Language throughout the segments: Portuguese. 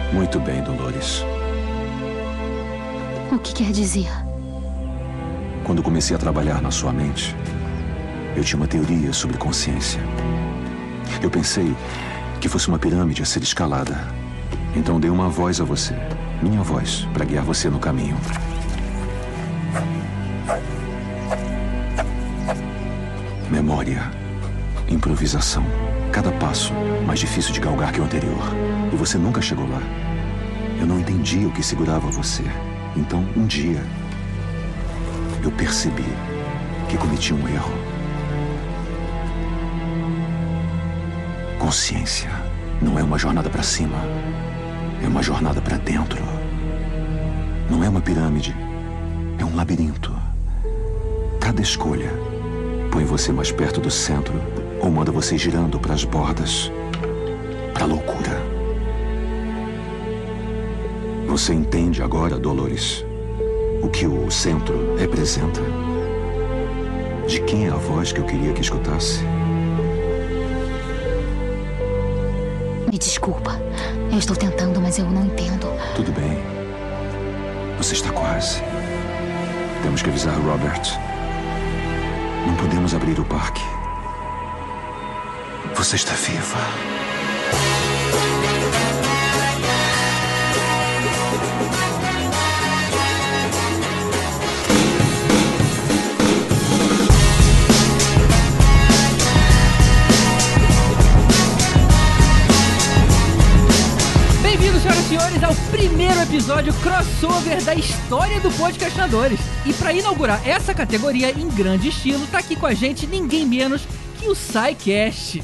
Muito bem, Dolores. O que quer dizer? Quando comecei a trabalhar na sua mente, eu tinha uma teoria sobre consciência. Eu pensei que fosse uma pirâmide a ser escalada. Então dei uma voz a você, minha voz, para guiar você no caminho. Memória, improvisação, cada passo mais difícil de galgar que o anterior. E você nunca chegou lá. Eu não entendia o que segurava você. Então, um dia, eu percebi que cometi um erro. Consciência não é uma jornada para cima, é uma jornada para dentro. Não é uma pirâmide, é um labirinto. Cada escolha põe você mais perto do centro ou manda você girando para as bordas, para a loucura. Você entende agora, Dolores, o que o centro representa? De quem é a voz que eu queria que escutasse? Me desculpa. Eu estou tentando, mas eu não entendo. Tudo bem. Você está quase. Temos que avisar Robert. Não podemos abrir o parque. Você está viva. Bem-vindos, senhoras e senhores, ao primeiro episódio crossover da história do Podcastinadores. E para inaugurar essa categoria em grande estilo, tá aqui com a gente ninguém menos que o SciCast.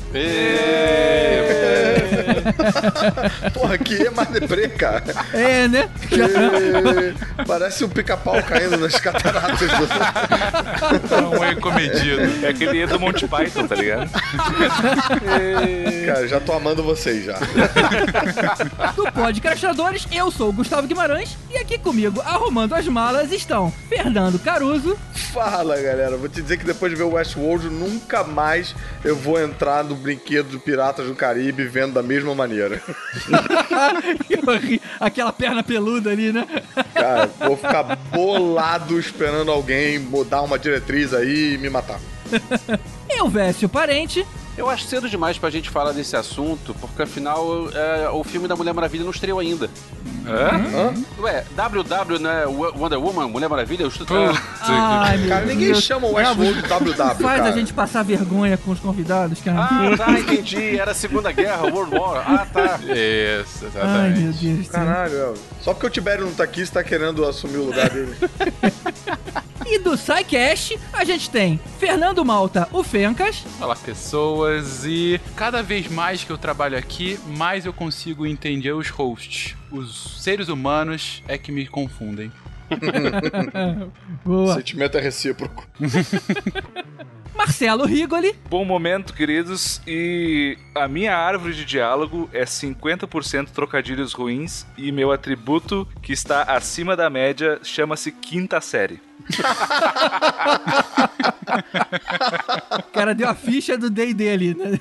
Porra, que é mais deprê, cara. É, né? Parece um pica-pau caindo nas cataratas do... É um erro comedido. É aquele erro do Monty Python, tá ligado? Cara, já tô amando vocês já. Do Podcastinadores, eu sou o Gustavo Guimarães e aqui comigo, arrumando as malas, estão Fernando Caruso. Fala, galera. Vou te dizer que depois de ver o Westworld, nunca mais eu vou entrar no brinquedo do Piratas do Caribe vendo da mesma maneira. Aquela perna peluda ali, né? Cara, vou ficar bolado esperando alguém dar uma diretriz aí e me matar. Eu, Vécio Parente. Eu acho cedo demais pra gente falar desse assunto, porque afinal o filme da Mulher Maravilha não estreou ainda. Ué, WW, né? Wonder Woman, Mulher Maravilha? Cara, ninguém chama o Westworld de WW, Faz cara. a gente passar vergonha com os convidados, cara. Ah, tá, entendi. Era a Segunda Guerra, World War. Ah, tá. Isso, Ai, meu exatamente. Deus do céu. Caralho, só porque o Tibério não tá aqui, você tá querendo assumir o lugar dele. E do SciCast, a gente tem Fernando Malta, o Fencas. Olá, pessoas. E cada vez mais que eu trabalho aqui, mais eu consigo entender os hosts. Os seres humanos é que me confundem. O Boa. sentimento é recíproco. Marcelo Rigoli. Bom momento, queridos, e a minha árvore de diálogo é 50% trocadilhos ruins e meu atributo, que está acima da média, chama-se quinta série. O cara deu a ficha do D&D ali, né?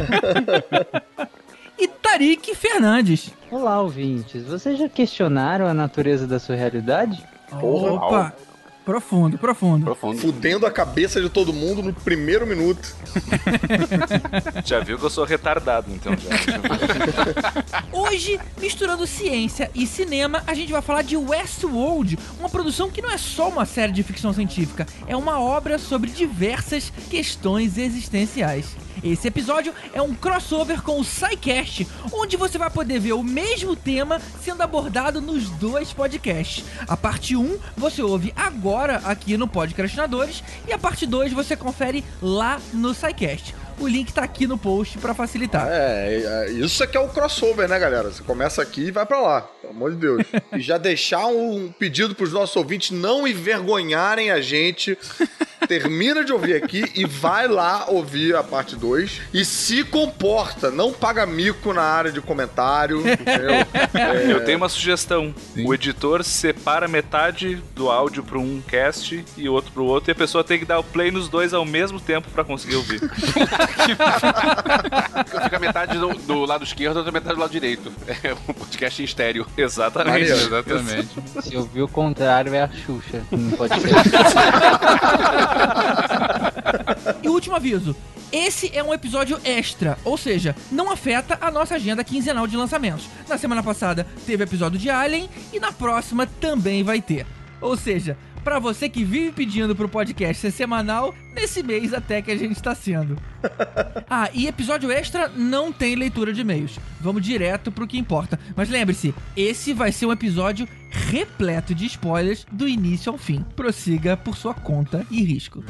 E Tarik Fernandes. Olá, ouvintes. Vocês já questionaram a natureza da sua realidade? Porra. Opa! Profundo. Fudendo a cabeça de todo mundo no primeiro minuto. Já viu que eu sou retardado, então já. Hoje, misturando ciência e cinema, a gente vai falar de Westworld, uma produção que não é só uma série de ficção científica, é uma obra sobre diversas questões existenciais. Esse episódio é um crossover com o SciCast, onde você vai poder ver o mesmo tema sendo abordado nos dois podcasts. A parte 1 você ouve agora aqui no Podcastinadores e a parte 2 você confere lá no SciCast. O link tá aqui no post pra facilitar. Isso aqui é o crossover, né, galera? Você começa aqui e vai pra lá, pelo amor de Deus. E já deixar um pedido pros nossos ouvintes não envergonharem a gente termina de ouvir aqui e vai lá ouvir a parte 2 e se comporta, não paga mico na área de comentário, entendeu? Eu tenho uma sugestão. Sim. O editor separa metade do áudio para um cast e outro pro outro, e a pessoa tem que dar o play nos dois ao mesmo tempo para conseguir ouvir. Fica metade do lado esquerdo e outra metade do lado direito. É um podcast em estéreo. Exatamente. Exatamente. Se ouvir o contrário, é a Xuxa. Não pode ser. E último aviso. Esse é um episódio extra, ou seja, não afeta a nossa agenda quinzenal de lançamentos. Na semana passada teve episódio de Alien e na próxima também vai ter. Ou seja, pra você que vive pedindo pro podcast ser semanal, nesse mês até que a gente tá sendo. Ah, e episódio extra não tem leitura de e-mails. Vamos direto pro que importa. Mas lembre-se, esse vai ser um episódio repleto de spoilers do início ao fim. Prossiga por sua conta e risco.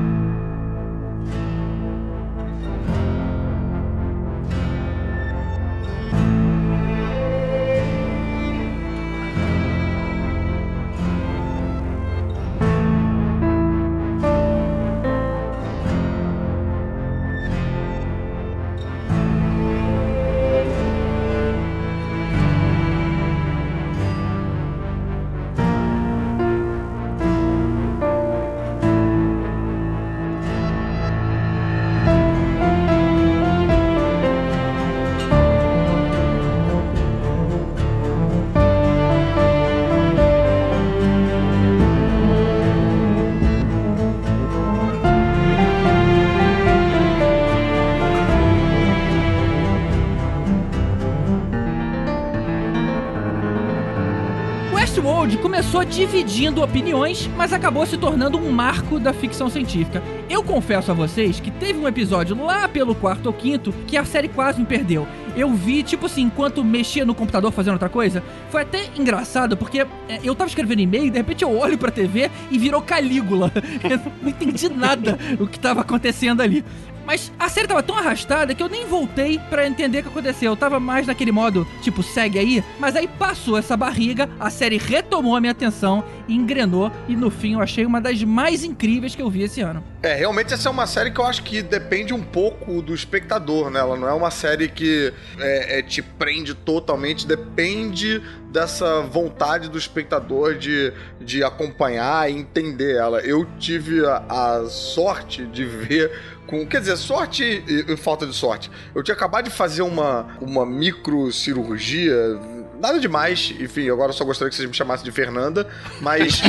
Westworld começou dividindo opiniões, mas acabou se tornando um marco da ficção científica. Eu confesso a vocês que teve um episódio lá pelo 4º ou 5º que a série quase me perdeu. Eu vi, tipo assim, enquanto mexia no computador fazendo outra coisa. Foi até engraçado, porque eu tava escrevendo e-mail e de repente eu olho pra TV e virou Calígula. Eu não entendi nada o que tava acontecendo ali. Mas a série tava tão arrastada que eu nem voltei pra entender o que aconteceu. Eu tava mais naquele modo, tipo, segue aí. Mas aí passou essa barriga, a série retomou a minha atenção, engrenou e no fim eu achei uma das mais incríveis que eu vi esse ano. Realmente essa é uma série que eu acho que depende um pouco do espectador, né? Ela não é uma série que te prende totalmente, depende dessa vontade do espectador de acompanhar e entender ela. Eu tive a sorte de ver quer dizer, sorte e falta de sorte. Eu tinha acabado de fazer uma microcirurgia, nada demais, enfim, agora eu só gostaria que vocês me chamassem de Fernanda, mas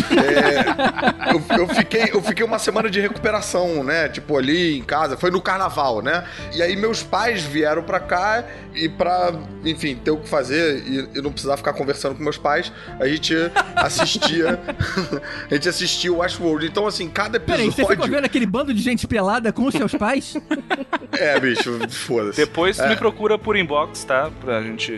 eu fiquei uma semana de recuperação, né, tipo ali em casa, foi no carnaval, né, e aí meus pais vieram pra cá e pra, enfim, ter o que fazer e não precisar ficar conversando com meus pais, a gente assistia o Westworld. Então, assim, cada episódio... Peraí, você ficou vendo aquele bando de gente pelada com os seus pais? Bicho, foda-se. Depois tu me procura por inbox, tá? Pra gente...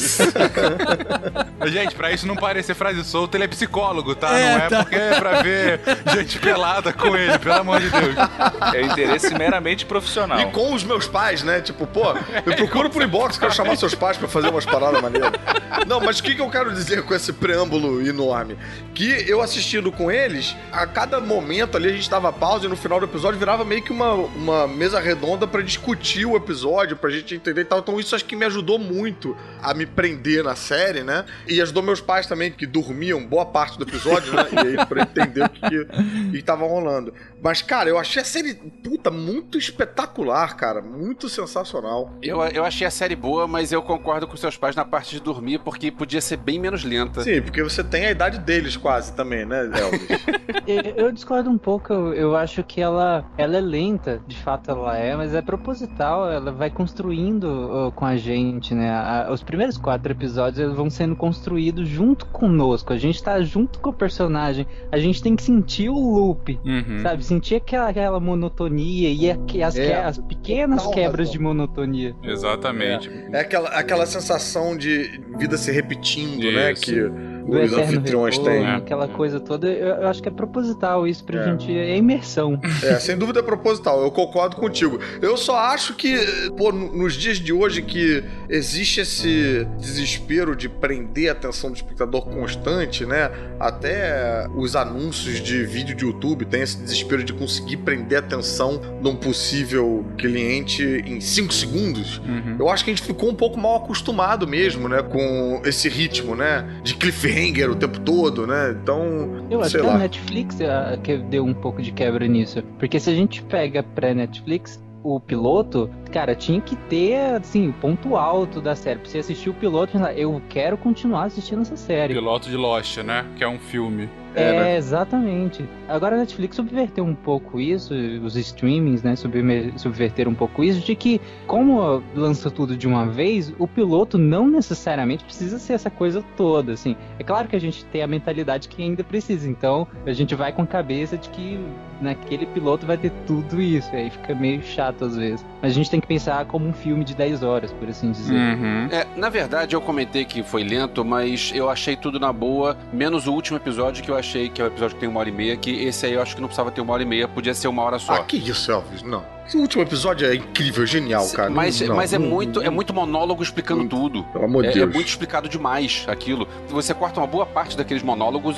Gente, pra isso não parecer frase solta, ele é psicólogo, tá? Não é porque é pra ver gente pelada com ele, pelo amor de Deus. É interesse meramente profissional. E com os meus pais, né? Tipo, pô, eu procuro por inbox, quero chamar seus pais pra fazer umas paradas maneiras. Não, mas o que eu quero dizer com esse preâmbulo enorme? Que eu assistindo com eles, a cada momento ali a gente dava pausa e no final do episódio virava meio que uma mesa redonda pra discutir o episódio, pra gente entender e tal. Então isso acho que me ajudou muito a me prender na série, né? E ajudou meus pais também, que dormiam boa parte do episódio, né? E aí pra entender o que tava rolando. Mas, cara, eu achei a série, puta, muito espetacular, cara. Muito sensacional. Eu achei a série boa, mas eu concordo com seus pais na parte de dormir, porque podia ser bem menos lenta. Sim, porque você tem a idade deles quase também, né, Elvis? Eu discordo um pouco, eu acho que ela é lenta, de fato ela é, mas é proposital, ela vai construindo com a gente, né? Os primeiros 4 episódios eles vão sendo construídos junto conosco, a gente tá junto com o personagem, a gente tem que sentir o loop, sabe? Sentir aquela monotonia e as pequenas quebras de monotonia. Exatamente. É aquela sensação de vida se repetindo, isso, né? Que do os eterno anfitriões retorno, têm. aquela coisa toda. Eu acho que é proposital isso pra gente. É imersão. Sem dúvida é proposital, eu concordo contigo. Eu só acho que, pô, nos dias de hoje que existe esse desespero de prender a atenção do espectador constante, né? Até os anúncios de vídeo de YouTube tem esse desespero de conseguir prender a atenção de um possível cliente em 5 segundos. Eu acho que a gente ficou um pouco mal acostumado mesmo, né? Com esse ritmo, né? De cliffhanger o tempo todo, né? Então, Eu acho sei que lá. a Netflix que deu um pouco de quebra nisso. Porque se a gente pega pré-Netflix, o piloto, cara, tinha que ter, assim, o ponto alto da série. Pra você assistir o piloto e falar, eu quero continuar assistindo essa série. Piloto de Lost, né? Que é um filme. Exatamente. Agora a Netflix subverteu um pouco isso, os streamings, né, subverteram um pouco isso, de que, como lança tudo de uma vez, o piloto não necessariamente precisa ser essa coisa toda, assim. É claro que a gente tem a mentalidade que ainda precisa, então a gente vai com a cabeça de que naquele piloto vai ter tudo isso, e aí fica meio chato às vezes. Mas a gente tem que pensar como um filme de 10 horas, por assim dizer. Na verdade, eu comentei que foi lento, mas eu achei tudo na boa, menos o último episódio, que eu achei que é o episódio que tem 1h30, que esse aí eu acho que não precisava ter 1h30, podia ser 1 hora só. Que isso, Elvis? Não. Esse último episódio é incrível, genial, cara. Mas é muito monólogo explicando tudo. Pelo amor de Deus. É muito explicado demais aquilo. Você corta uma boa parte daqueles monólogos e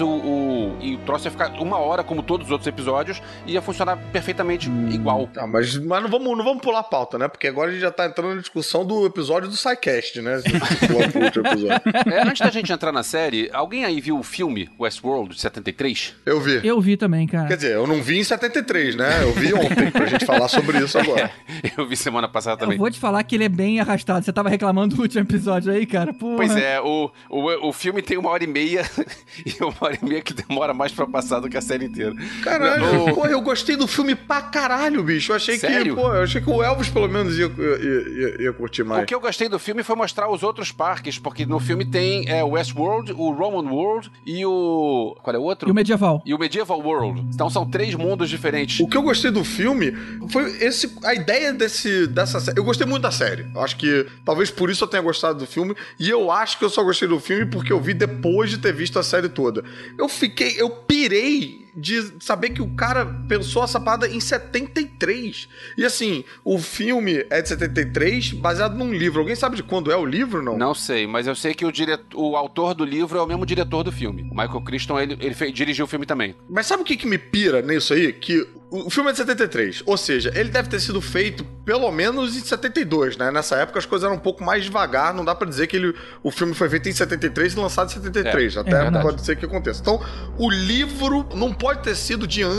o troço ia ficar 1 hora, como todos os outros episódios, e ia funcionar perfeitamente igual. Mas não vamos pular a pauta, né? Porque agora a gente já tá entrando na discussão do episódio do SciCast, né? Pular pro último episódio. Antes da gente entrar na série, alguém aí viu o filme Westworld de 73? Eu vi. Eu vi também, cara. Quer dizer, eu não vi em 73, né? Eu vi ontem pra gente falar sobre isso agora. Eu vi semana passada também. Eu vou te falar que ele é bem arrastado. Você tava reclamando do último episódio aí, cara? Porra. Pois é, o filme tem 1h30 e 1h30 que demora mais pra passar do que a série inteira. Caralho, pô, eu gostei do filme pra caralho, bicho. Eu achei que o Elvis pelo menos ia curtir mais. O que eu gostei do filme foi mostrar os outros parques, porque no filme tem o Westworld, o Roman World e o... Qual é o outro? E o Medieval. E o Medieval World. Então são 3 mundos diferentes. O que eu gostei do filme foi a ideia dessa série. Eu gostei muito da série. Eu acho que talvez por isso eu tenha gostado do filme. E eu acho que eu só gostei do filme porque eu vi depois de ter visto a série toda. Eu pirei de saber que o cara pensou essa parada em 73. E assim, o filme é de 73, baseado num livro. Alguém sabe de quando é o livro, não? Não sei, mas eu sei que o autor do livro é o mesmo diretor do filme. O Michael Crichton, ele dirigiu o filme também. Mas sabe o que me pira nisso aí? Que o filme é de 73, ou seja, ele deve ter sido feito pelo menos em 72, né? Nessa época as coisas eram um pouco mais devagar, não dá pra dizer que o filme foi feito em 73 e lançado em 73, até pode ser que aconteça. Então, o livro não pode ter sido de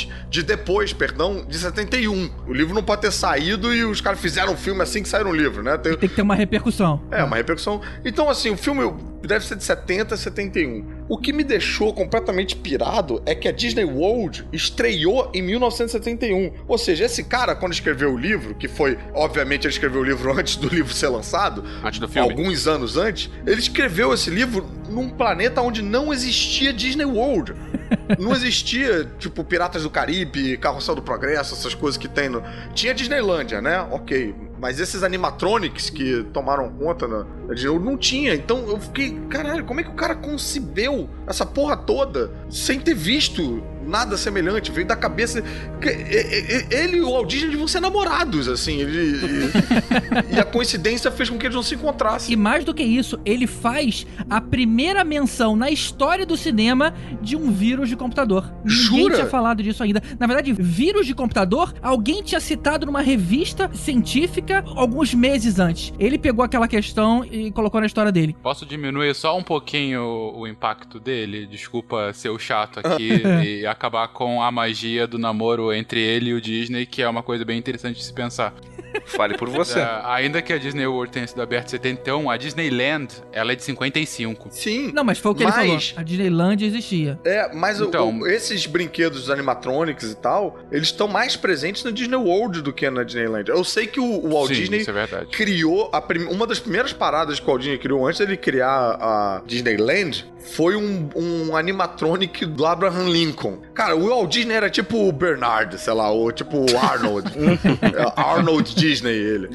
71. O livro não pode ter saído e os caras fizeram um filme assim que saíram o livro, né? Tem que ter uma repercussão. Uma repercussão. Então, assim, o filme deve ser de 70 a 71. O que me deixou completamente pirado é que a Disney World estreou em 1971. Ou seja, esse cara, quando escreveu o livro, que foi, obviamente, ele escreveu o livro antes do livro ser lançado, antes do filme, alguns anos antes, ele escreveu esse livro num planeta onde não existia Disney World. Não existia, tipo, Piratas do Caribe, Carrossel do Progresso, essas coisas que tem no... Tinha Disneylândia, né? Ok. Mas esses animatronics que tomaram conta na Disney World não tinha. Então eu fiquei, caralho, como é que o cara concebeu essa porra toda sem ter visto nada semelhante? Veio da cabeça... Ele e o Walt Disney deviam ser namorados, assim. E a coincidência fez com que eles não se encontrassem. E mais do que isso, ele faz a primeira menção na história do cinema de um vírus de computador. Ninguém tinha falado disso ainda. Na verdade, vírus de computador, alguém tinha citado numa revista científica alguns meses antes. Ele pegou aquela questão e colocou na história dele. Posso diminuir só um pouquinho o impacto dele? Desculpa ser o chato aqui e acabar com a magia do namoro entre ele e o Disney, que é uma coisa bem interessante de se pensar. Fale por você. Ainda que a Disney World tenha sido aberta em 71, a Disneyland, ela é de 55. Sim. Não, mas foi o que ele falou. A Disneyland existia. Mas então, esses brinquedos, os animatronics e tal, eles estão mais presentes na Disney World do que na Disneyland. Eu sei que o Walt Disney criou uma das primeiras paradas que o Walt Disney criou antes dele criar a Disneyland foi um animatronic do Abraham Lincoln. Cara, o Walt Disney era tipo o Bernard, sei lá, ou tipo o Arnold. Arnold Disney. Disney, ele.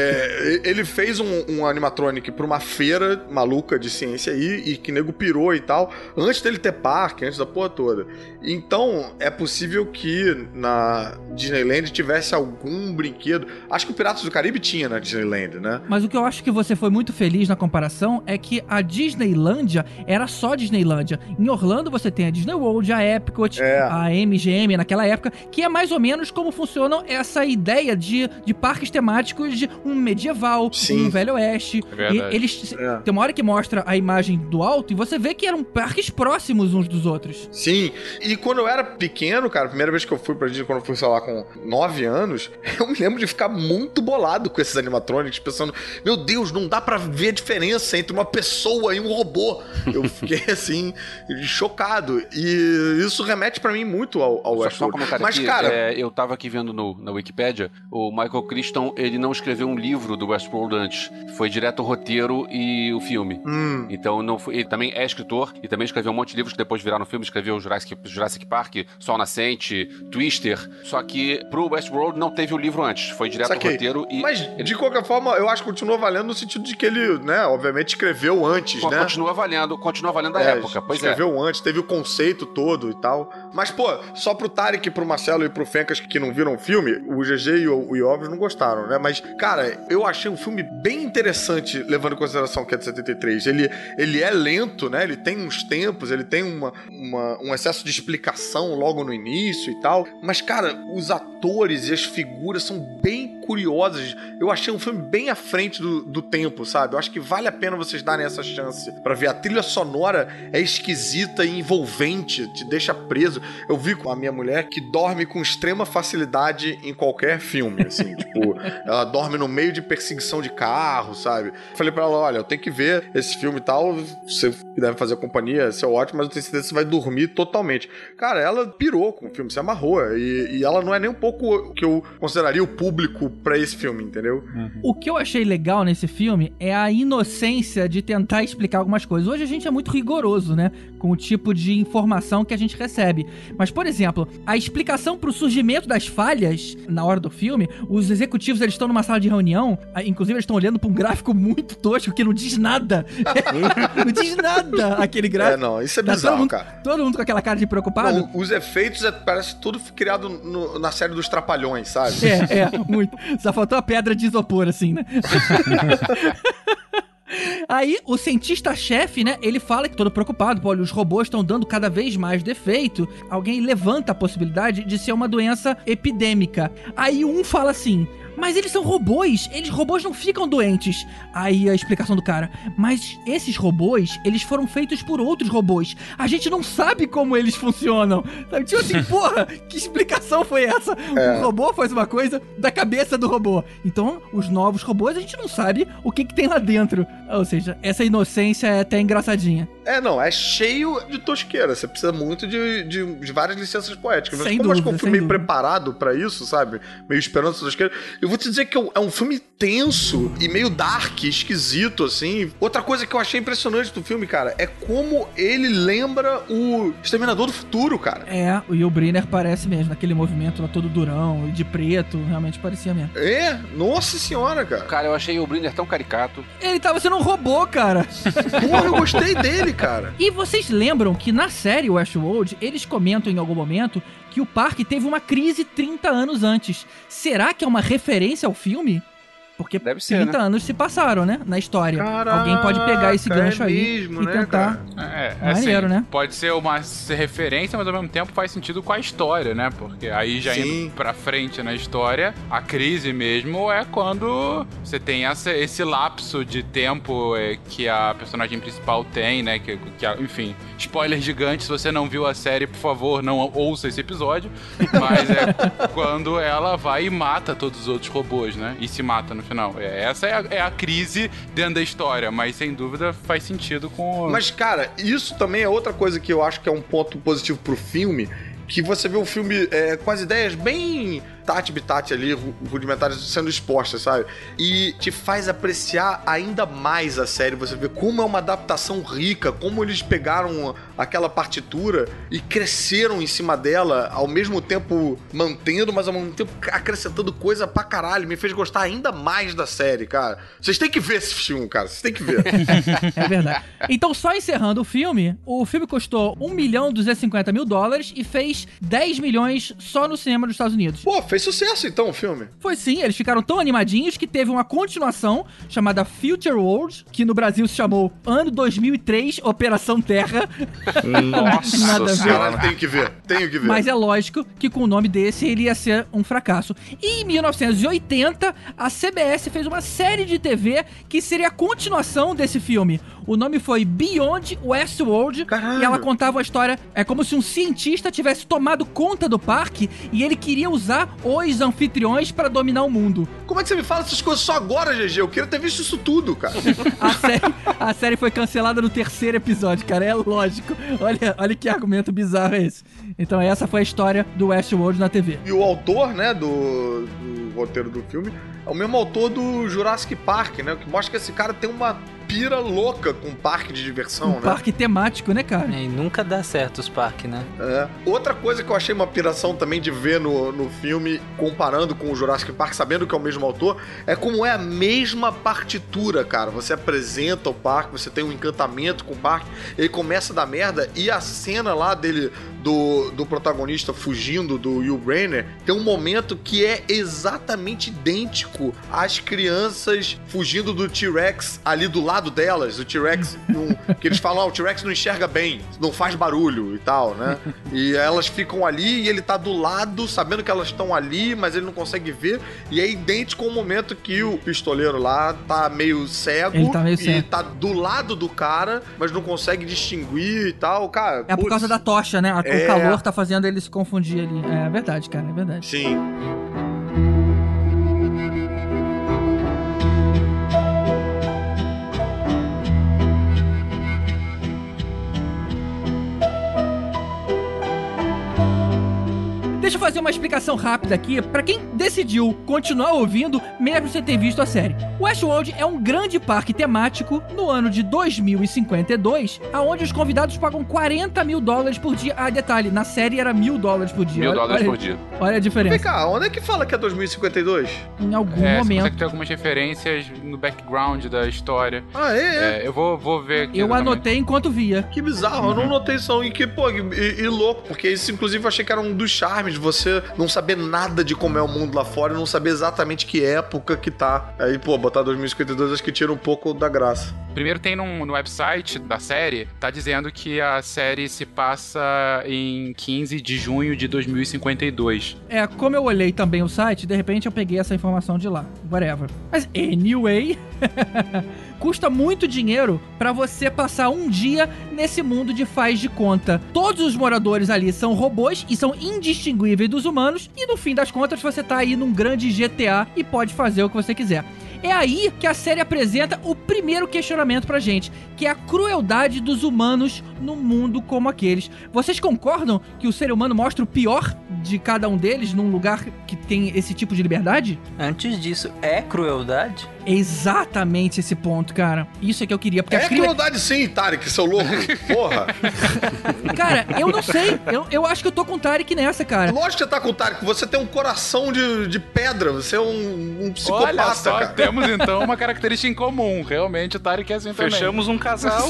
Ele fez um animatronic pra uma feira maluca de ciência aí, e que nego pirou e tal, antes dele ter parque, antes da porra toda. Então, é possível que na Disneyland tivesse algum brinquedo. Acho que o Piratas do Caribe tinha na Disneyland, né? Mas o que eu acho que você foi muito feliz na comparação é que a Disneylândia era só Disneylândia. Em Orlando você tem a Disney World, a Epcot, a MGM naquela época, que é mais ou menos como funcionam essa ideia de parques temáticos de um medieval, um velho oeste. E eles tem uma hora que mostra a imagem do alto e você vê que eram parques próximos uns dos outros. Sim. E quando eu era pequeno, cara, a primeira vez que eu fui pra Disney, quando eu fui, sei lá, com 9 anos, eu me lembro de ficar muito bolado com esses animatronics, pensando, meu Deus, não dá pra ver a diferença entre uma pessoa e um robô. Eu fiquei, assim, chocado. E isso remete pra mim muito ao Westworld. Mas, aqui, cara... eu tava aqui vendo na Wikipédia, o Michael Crichton, ele não escreveu um livro do Westworld antes. Foi direto o roteiro e o filme. Então, não foi, ele também é escritor e também escreveu um monte de livros que depois viraram filme. Escreveu Jurassic Park, Sol Nascente, Twister. Só que pro Westworld não teve o livro antes. Foi direto o roteiro e... Mas, de qualquer forma, eu acho que continua valendo no sentido de que ele, né, obviamente escreveu antes, né? Continua valendo a época. Pois escreveu antes, teve o conceito todo e tal. Mas, pô, só pro Tarek, pro Marcelo e pro Fencas que não viram o filme, o GG e o Iovos não gostaram, né? Mas, cara, eu achei um filme bem interessante, levando em consideração que é de 73. Ele é lento, né? Ele tem uns tempos, ele tem um excesso de explicação logo no início e tal. Mas, cara, os atores e as figuras são bem curiosas. Eu achei um filme bem à frente do tempo, sabe? Eu acho que vale a pena vocês darem essa chance pra ver. A trilha sonora é esquisita e envolvente, te deixa preso. Eu vi com a minha mulher que dorme com extrema facilidade em qualquer filme, assim, tipo, ela dorme no meio de perseguição de carro, sabe? Falei pra ela, olha, eu tenho que ver esse filme e tal, você deve fazer companhia, isso é ótimo, mas eu tenho certeza que você vai dormir totalmente. Cara, ela pirou com o filme, se amarrou, e ela não é nem um pouco o que eu consideraria o público pra esse filme, entendeu? O que eu achei legal nesse filme é a inocência de tentar explicar algumas coisas. Hoje a gente é muito rigoroso, né, com o tipo de informação que a gente recebe. Mas, por exemplo, a explicação pro surgimento das falhas na hora do filme, os executivos, eles estão numa sala de reunião, inclusive eles estão olhando pra um gráfico muito tosco que não diz nada. Não diz nada aquele gráfico. Não, isso é bizarro, cara. Todo mundo com aquela cara de preocupado. Não, os efeitos parece tudo criado na série dos Trapalhões, sabe? Muito. Só faltou a pedra de isopor, assim, né? Aí, o cientista-chefe, né, ele fala que todo preocupado, pô, olha, os robôs estão dando cada vez mais defeito. Alguém levanta a possibilidade de ser uma doença epidêmica. Aí um fala assim, mas eles são robôs não ficam doentes. Aí a explicação do cara, mas esses robôs, eles foram feitos por outros robôs. A gente não sabe como eles funcionam. Sabe? Tipo assim, porra, que explicação foi essa? O robô faz uma coisa da cabeça do robô. Então, os novos robôs, a gente não sabe o que tem lá dentro. Ou seja, essa inocência é até engraçadinha. É cheio de tosqueira. Você precisa muito de várias licenças poéticas. Mas Sem como dúvida, acho que eu fui meio preparado pra isso, sabe? Meio esperando essa tosqueira. Eu vou te dizer que é um filme tenso e meio dark, esquisito, assim. Outra coisa que eu achei impressionante do filme, cara, é como ele lembra o Exterminador do Futuro, cara. O Yul Brynner parece mesmo, naquele movimento lá todo durão e de preto, realmente parecia mesmo. Nossa senhora, cara. Cara, eu achei o Brynner tão caricato. Ele tava sendo um robô, cara. Porra, eu gostei dele, cara. E vocês lembram que na série Westworld, eles comentam em algum momento que o parque teve uma crise 30 anos antes. Será que é uma referência ao filme? Porque deve ser, 30 anos se passaram, né? Na história. Caraca, alguém pode pegar esse gancho mesmo, aí e tentar. Maneiro, assim, né? Pode ser uma referência, mas ao mesmo tempo faz sentido com a história, né? Porque aí já indo pra frente na história, a crise mesmo é quando você tem esse lapso de tempo que a personagem principal tem, né? Que enfim, spoiler gigante, se você não viu a série, por favor, não ouça esse episódio. Mas é quando ela vai e mata todos os outros robôs, né? E se mata no final. Essa é a crise dentro da história, mas sem dúvida faz sentido com... Mas, cara, isso também é outra coisa que eu acho que é um ponto positivo pro filme, que você vê o filme com as ideias bem bitate ali, rudimentares sendo expostas, sabe? E te faz apreciar ainda mais a série. Você vê como é uma adaptação rica, como eles pegaram aquela partitura e cresceram em cima dela, ao mesmo tempo mantendo, mas ao mesmo tempo acrescentando coisa pra caralho. Me fez gostar ainda mais da série, cara. Vocês têm que ver esse filme, cara. Vocês têm que ver. É verdade. Então, só encerrando o filme custou $1.250.000 e fez 10 milhões só no cinema dos Estados Unidos. Pô, fez sucesso então o filme. Foi sim, eles ficaram tão animadinhos que teve uma continuação chamada Future World, que no Brasil se chamou Ano 2003, Operação Terra. Nossa, nada a ver. Caralho, tenho que ver. Mas é lógico que com o nome desse ele ia ser um fracasso. E em 1980, a CBS fez uma série de TV que seria a continuação desse filme. O nome foi Beyond Westworld. Caralho. E ela contava a história, é como se um cientista tivesse tomado conta do parque e ele queria usar os anfitriões para dominar o mundo. Como é que você me fala essas coisas só agora, GG? Eu queria ter visto isso tudo, cara. A série foi cancelada no 3º episódio, cara. É lógico. Olha que argumento bizarro é esse. Então essa foi a história do Westworld na TV. E o autor, né, do roteiro do filme é o mesmo autor do Jurassic Park, né? Que mostra que esse cara tem uma pira louca com um parque de diversão, né? Parque temático, né, cara? E nunca dá certo os parques, né? É. Outra coisa que eu achei uma piração também de ver no filme, comparando com o Jurassic Park, sabendo que é o mesmo autor, é como é a mesma partitura, cara. Você apresenta o parque, você tem um encantamento com o parque, ele começa a dar merda, e a cena lá dele, do protagonista fugindo do Yul Brynner, tem um momento que é exatamente idêntico às crianças fugindo do T-Rex ali do lado delas. O T-Rex, que eles falam, o T-Rex não enxerga bem, não faz barulho e tal, né? E elas ficam ali e ele tá do lado, sabendo que elas estão ali, mas ele não consegue ver, e é idêntico ao momento que o pistoleiro lá tá meio cego, ele tá meio cego. E tá do lado do cara, mas não consegue distinguir e tal, cara. É por causa da tocha, né? O calor tá fazendo ele se confundir ali. É verdade, cara, é verdade. Sim. Deixa eu fazer uma explicação rápida aqui pra quem decidiu continuar ouvindo mesmo sem ter visto a série. Westworld é um grande parque temático no ano de 2052, aonde os convidados pagam $40.000 por dia. Ah, detalhe, na série era $1.000 por dia. $1.000 por dia. Olha a diferença. Vem cá, onde é que fala que é 2052? Em algum Você momento. consegue ter algumas referências no background da história. Ah, é? Eu vou ver aqui. Eu exatamente. anotei enquanto via. Que bizarro, eu não notei isso. E que, pô, e louco, porque isso, inclusive, eu achei que era um dos charmes de você não saber nada de como é o mundo lá fora e não saber exatamente que época que tá. Aí, pô, botar 2052 acho que tira um pouco da graça. Primeiro tem no website da série, tá dizendo que a série se passa em 15 de junho de 2052. Como eu olhei também o site, de repente eu peguei essa informação de lá. Whatever. Mas, anyway... Custa muito dinheiro pra você passar um dia nesse mundo de faz de conta. Todos os moradores ali são robôs e são indistinguíveis dos humanos, e no fim das contas você tá aí num grande GTA e pode fazer o que você quiser. É aí que a série apresenta o primeiro questionamento pra gente, que é a crueldade dos humanos num mundo como aqueles. Vocês concordam que o ser humano mostra o pior de cada um deles num lugar que tem esse tipo de liberdade? Antes disso, é crueldade? É exatamente esse ponto, cara. Isso é que eu queria. Porque crueldade sim, Tarek, seu louco. Porra. Cara, eu não sei. Eu acho que eu tô com o Tarek nessa, cara. Lógico que você tá com o Tarek. Você tem um coração de pedra. Você é um psicopata, Olha só, cara. Temos então uma característica em comum. Realmente o Tarek é assim também. Fechamos um casal.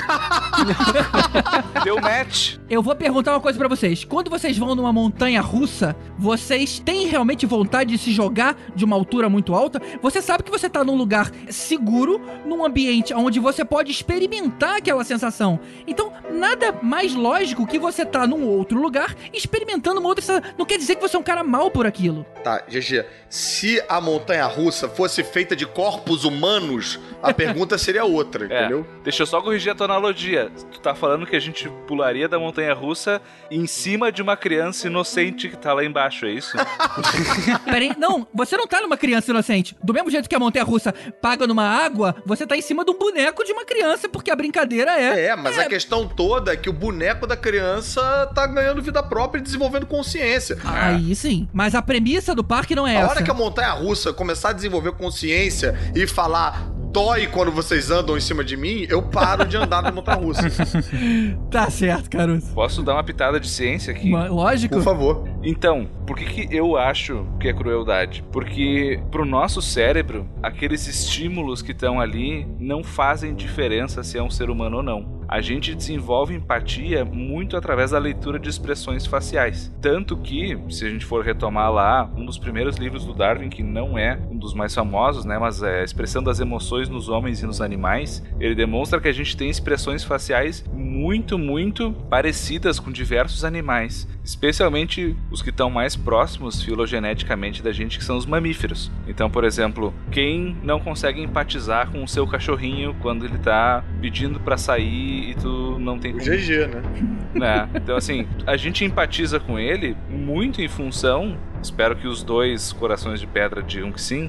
Deu match. Eu vou perguntar uma coisa pra vocês. Quando vocês vão numa montanha russa, vocês têm realmente vontade de se jogar de uma altura muito alta? Você sabe que você tá num lugar seguro, num ambiente onde você pode experimentar aquela sensação. Então, nada mais lógico que você tá num outro lugar experimentando uma outra sensação. Não quer dizer que você é um cara mal por aquilo. Tá, GG, se a montanha-russa fosse feita de corpos humanos, a pergunta seria outra, entendeu? Deixa eu só corrigir a tua analogia. Tu tá falando que a gente pularia da montanha-russa em cima de uma criança inocente que tá lá embaixo, é isso? Peraí, não, você não tá numa criança inocente. Do mesmo jeito que a montanha-russa paga numa água, você tá em cima de um boneco de uma criança, porque a brincadeira mas a questão toda é que o boneco da criança tá ganhando vida própria e desenvolvendo consciência. Aí sim. Mas a premissa do parque não é essa. A hora que a montanha-russa começar a desenvolver consciência e falar dói quando vocês andam em cima de mim, eu paro de andar na montanha-russa. Tá certo, Caruso. Posso dar uma pitada de ciência aqui? Lógico. Por favor. Então, por que eu acho que é crueldade? Porque pro nosso cérebro, aqueles estímulos que estão ali não fazem diferença se é um ser humano ou não. A gente desenvolve empatia muito através da leitura de expressões faciais. Tanto que, se a gente for retomar lá, um dos primeiros livros do Darwin, que não é um dos mais famosos, né, mas é a expressão das emoções nos homens e nos animais, ele demonstra que a gente tem expressões faciais muito, muito parecidas com diversos animais. Especialmente os que estão mais próximos filogeneticamente da gente, que são os mamíferos. Então, por exemplo, quem não consegue empatizar com o seu cachorrinho quando ele tá pedindo pra sair e tu não tem como... GG, né? Então, assim, a gente empatiza com ele muito em função... Espero que os dois corações de pedra digam que sim.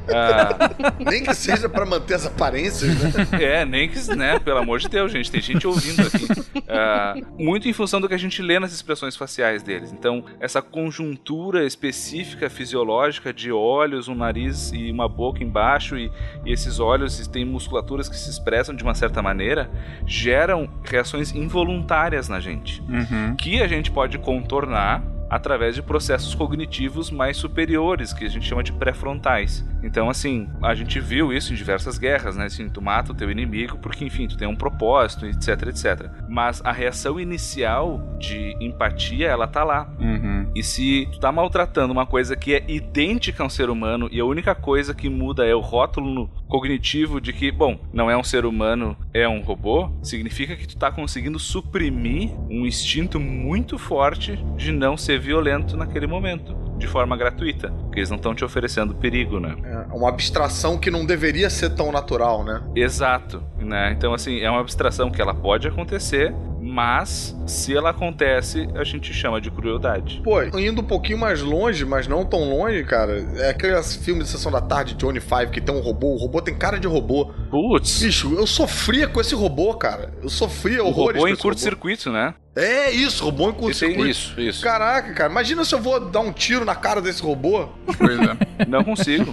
Nem que seja pra manter as aparências, né? Nem que, né? Pelo amor de Deus, gente. Tem gente ouvindo aqui. Muito em função do que a gente lê nas expressões faciais deles. Então, essa conjuntura específica fisiológica de olhos, um nariz e uma boca embaixo, e esses olhos têm musculaturas que se expressam de uma certa maneira, geram reações involuntárias na gente. Que a gente pode contornar através de processos cognitivos mais superiores, que a gente chama de pré-frontais. Então, assim, a gente viu isso em diversas guerras, né? Assim, tu mata o teu inimigo porque, enfim, tu tem um propósito, etc, etc. Mas a reação inicial de empatia, ela tá lá. E se tu tá maltratando uma coisa que é idêntica a um ser humano e a única coisa que muda é o rótulo cognitivo de que, bom, não é um ser humano, é um robô, significa que tu tá conseguindo suprimir um instinto muito forte de não ser violento naquele momento, de forma gratuita, porque eles não estão te oferecendo perigo, né? É uma abstração que não deveria ser tão natural, né? Exato, né? Então, assim, é uma abstração que ela pode acontecer, mas se ela acontece, a gente chama de crueldade. Pô, indo um pouquinho mais longe, mas não tão longe, cara, é aquele filme de Sessão da Tarde, Johnny Five, que tem um robô, o robô tem cara de robô. Putz! Bicho, eu sofria com esse robô, cara. Eu sofria horrores. O robô em curto-circuito, né? É isso, robô em curto-circuito. Isso. Caraca, cara, imagina se eu vou dar um tiro na cara desse robô. Pois é. Não consigo.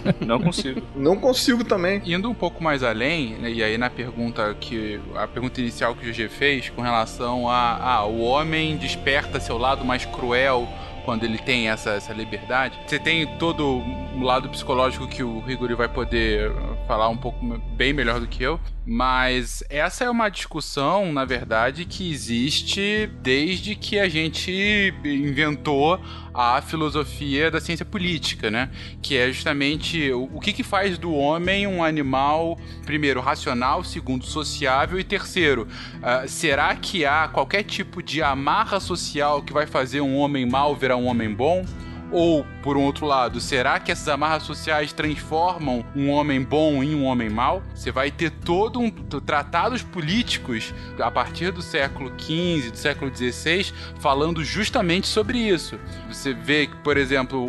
Não consigo também. Indo um pouco mais além, né, e aí a pergunta inicial que o GG fez com relação a o homem desperta seu lado mais cruel quando ele tem essa liberdade. Você tem todo o lado psicológico que o Rigori vai poder falar um pouco bem melhor do que eu, mas essa é uma discussão, na verdade, que existe desde que a gente inventou a filosofia da ciência política, né? Que é justamente o que faz do homem um animal, primeiro, racional, segundo, sociável e terceiro, será que há qualquer tipo de amarra social que vai fazer um homem mau virar um homem bom? Ou, por um outro lado, será que essas amarras sociais transformam um homem bom em um homem mau? Você vai ter tratados políticos a partir do século XV, do século XVI, falando justamente sobre isso. Você vê que, por exemplo,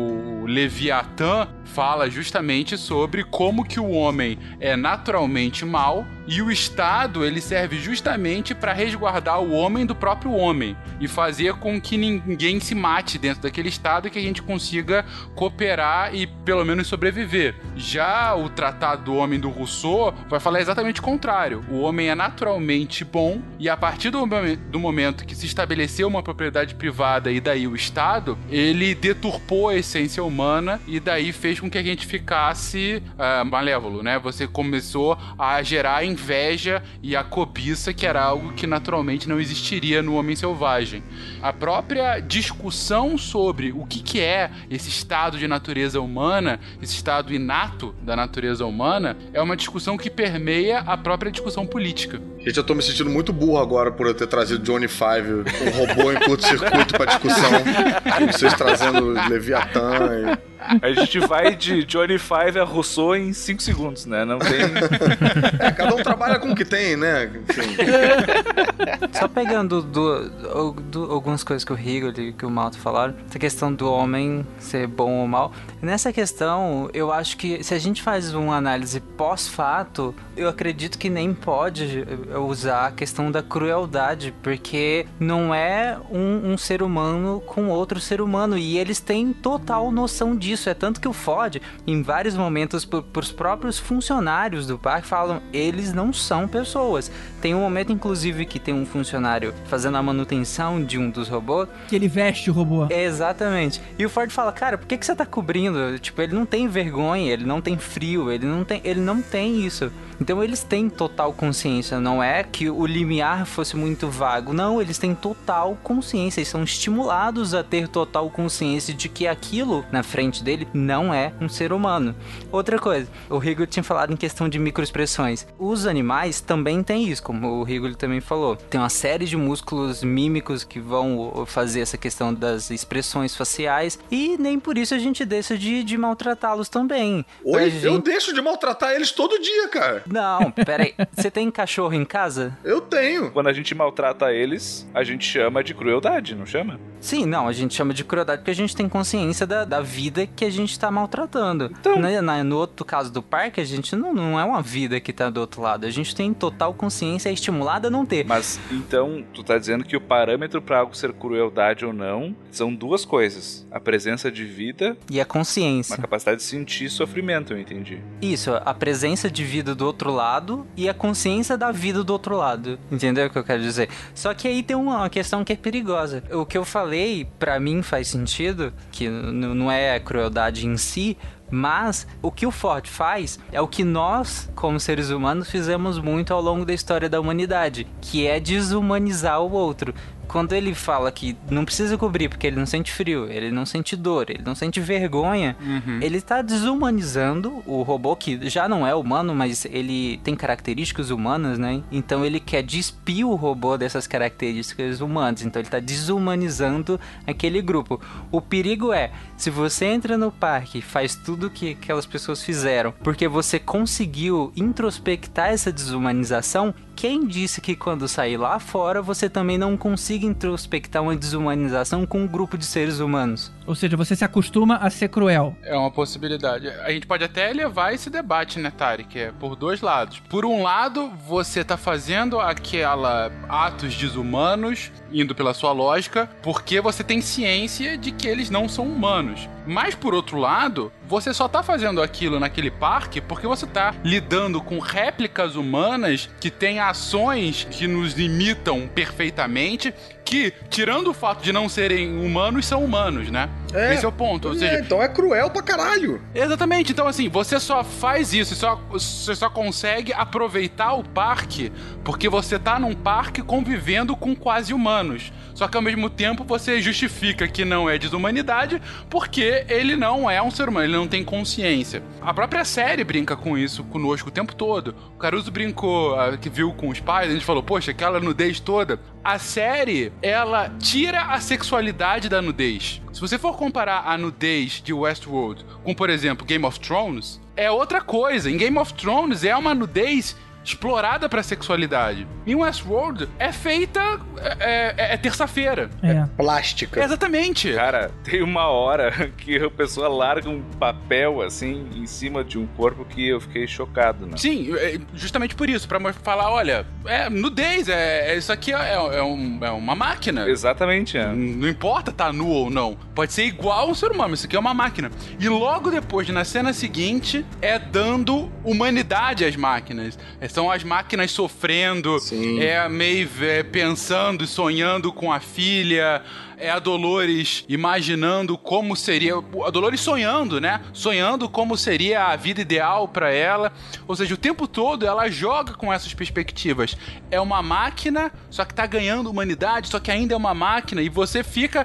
o Leviatã fala justamente sobre como que o homem é naturalmente mau e o Estado, ele serve justamente para resguardar o homem do próprio homem e fazer com que ninguém se mate dentro daquele Estado e que a gente consiga cooperar e pelo menos sobreviver. Já o Tratado do Homem do Rousseau vai falar exatamente o contrário. O homem é naturalmente bom e a partir do momento que se estabeleceu uma propriedade privada e daí o Estado, ele deturpou a essência humana e daí fez com que a gente ficasse malévolo, né? Você começou a gerar inveja e a cobiça, que era algo que naturalmente não existiria no homem selvagem. A própria discussão sobre o que é é esse estado de natureza humana, esse estado inato da natureza humana, é uma discussão que permeia a própria discussão política. Gente, eu tô me sentindo muito burro agora por eu ter trazido Johnny Five, um robô em curto-circuito pra discussão. E vocês trazendo Leviatã e... A gente vai de Johnny Five a Rousseau em 5 segundos, né? Não tem... cada um trabalha com o que tem, né? Enfim. Só pegando algumas coisas que o Rigo e que o Malto falaram, essa questão do homem ser bom ou mal. Nessa questão, eu acho que se a gente faz uma análise pós-fato, eu acredito que nem pode usar a questão da crueldade, porque não é um ser humano com outro ser humano, e eles têm total noção disso. É tanto que o Ford, em vários momentos, pros próprios funcionários do parque, falam, eles não são pessoas. Tem um momento, inclusive, que tem um funcionário fazendo a manutenção de um dos robôs. Que ele veste o robô. Exatamente. E o Ford fala, cara, por que você tá cobrindo? Tipo, ele não tem vergonha, ele não tem frio, ele não tem isso. Então eles têm total consciência, não é que o limiar fosse muito vago. Não, eles têm total consciência e são estimulados a ter total consciência de que aquilo na frente dele não é um ser humano. Outra coisa, o Rigo tinha falado em questão de microexpressões. Os animais também têm isso, como o Rigo também falou. Tem uma série de músculos mímicos que vão fazer essa questão das expressões faciais e nem por isso a gente deixa de maltratá-los também. Oi, eu deixo de maltratar eles todo dia, cara. Não, peraí. Você tem cachorro em casa? Eu tenho. Quando a gente maltrata eles, a gente chama de crueldade, não chama? Sim, não, a gente chama de crueldade porque a gente tem consciência da vida que a gente tá maltratando. Então... No outro caso do parque, a gente não é uma vida que tá do outro lado. A gente tem total consciência, é estimulada a não ter. Mas, então, tu tá dizendo que o parâmetro pra algo ser crueldade ou não são duas coisas. A presença de vida... E a consciência. Uma capacidade de sentir sofrimento, eu entendi. Isso, a presença de vida do outro lado e a consciência da vida do outro lado. Entendeu o que eu quero dizer? Só que aí tem uma questão que é perigosa. O que eu falei, pra mim faz sentido, que não é a crueldade em si, mas o que o Ford faz é o que nós, como seres humanos, fizemos muito ao longo da história da humanidade, que é desumanizar o outro. Quando ele fala que não precisa cobrir porque ele não sente frio, ele não sente dor, ele não sente vergonha, ele tá desumanizando o robô, que já não é humano, mas ele tem características humanas, né? Então ele quer despir o robô dessas características humanas, então ele tá desumanizando aquele grupo. O perigo é, se você entra no parque e faz tudo que aquelas pessoas fizeram, porque você conseguiu introspectar essa desumanização, quem disse que quando sair lá fora você também não consiga introspectar uma desumanização com um grupo de seres humanos? Ou seja, você se acostuma a ser cruel. É uma possibilidade. A gente pode até levar esse debate, né, Tari? Que é por dois lados. Por um lado, você tá fazendo atos desumanos, indo pela sua lógica, porque você tem ciência de que eles não são humanos. Mas, por outro lado, você só tá fazendo aquilo naquele parque porque você tá lidando com réplicas humanas que têm ações que nos imitam perfeitamente, que, tirando o fato de não serem humanos, são humanos, né? Esse é o ponto. Ou seja, então é cruel pra caralho. Exatamente. Então, assim, você só faz isso, você só consegue aproveitar o parque porque você tá num parque convivendo com quase humanos. Só que, ao mesmo tempo, você justifica que não é desumanidade porque ele não é um ser humano, ele não tem consciência. A própria série brinca com isso conosco o tempo todo. O Caruso brincou, que viu com os pais, a gente falou, poxa, aquela nudez toda. A série, ela tira a sexualidade da nudez. Se você for comparar a nudez de Westworld com, por exemplo, Game of Thrones, é outra coisa. Em Game of Thrones é uma nudez explorada pra sexualidade. Em Westworld é feita é terça-feira. É plástica. Exatamente. Cara, tem uma hora que a pessoa larga um papel assim em cima de um corpo que eu fiquei chocado, né? Sim, justamente por isso, pra falar, olha, nudez, isso aqui é uma máquina. Exatamente, Não importa tá nu ou não. Pode ser igual a um ser humano, isso aqui é uma máquina. E logo depois, na cena seguinte, dando humanidade às máquinas. São as máquinas sofrendo, meio pensando e sonhando com a filha. É a Dolores imaginando como seria... A Dolores sonhando, né? Sonhando como seria a vida ideal pra ela. Ou seja, o tempo todo ela joga com essas perspectivas. É uma máquina, só que tá ganhando humanidade, só que ainda é uma máquina. E você fica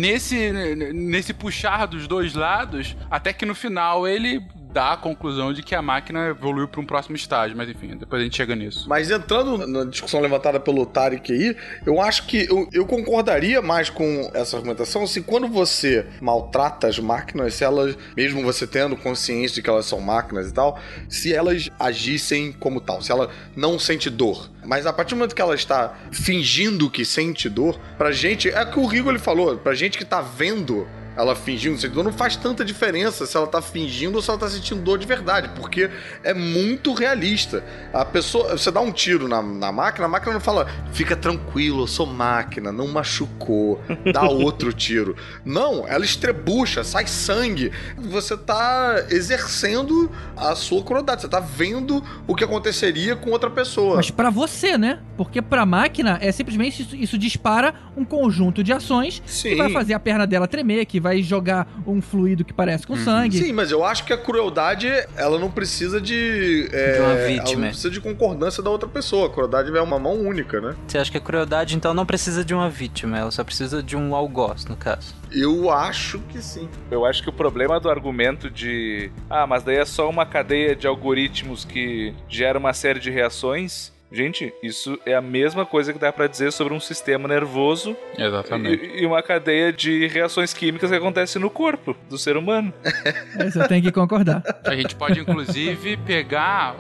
nesse puxar dos dois lados, até que no final ele dá a conclusão de que a máquina evoluiu para um próximo estágio, mas enfim, depois a gente chega nisso. Mas entrando na discussão levantada pelo Tarek aí, eu acho que eu concordaria mais com essa argumentação se quando você maltrata as máquinas, se elas, mesmo você tendo consciência de que elas são máquinas e tal, se elas agissem como tal, se ela não sente dor. Mas a partir do momento que ela está fingindo que sente dor, pra gente, é o que o Rigo ele falou, pra gente que tá vendo ela fingindo sentir dor, não faz tanta diferença se ela tá fingindo ou se ela tá sentindo dor de verdade, porque é muito realista. A pessoa, você dá um tiro na máquina, a máquina não fala, fica tranquilo, eu sou máquina, não machucou, dá outro tiro. Não, ela estrebucha, sai sangue. Você tá exercendo a sua crueldade, você tá vendo o que aconteceria com outra pessoa. Mas pra você, né? Porque pra máquina, é simplesmente isso dispara um conjunto de ações que vai fazer a perna dela tremer, que vai jogar um fluido que parece com sangue. Sim, mas eu acho que a crueldade, ela não precisa de uma vítima. Ela não precisa de concordância da outra pessoa. A crueldade é uma mão única, né? Você acha que a crueldade, então, não precisa de uma vítima, ela só precisa de um algoz, no caso? Eu acho que sim. Eu acho que o problema do argumento de mas daí é só uma cadeia de algoritmos que gera uma série de reações... Gente, isso é a mesma coisa que dá pra dizer sobre um sistema nervoso. Exatamente. E uma cadeia de reações químicas que acontece no corpo do ser humano. Você tem que concordar. A gente pode, inclusive, pegar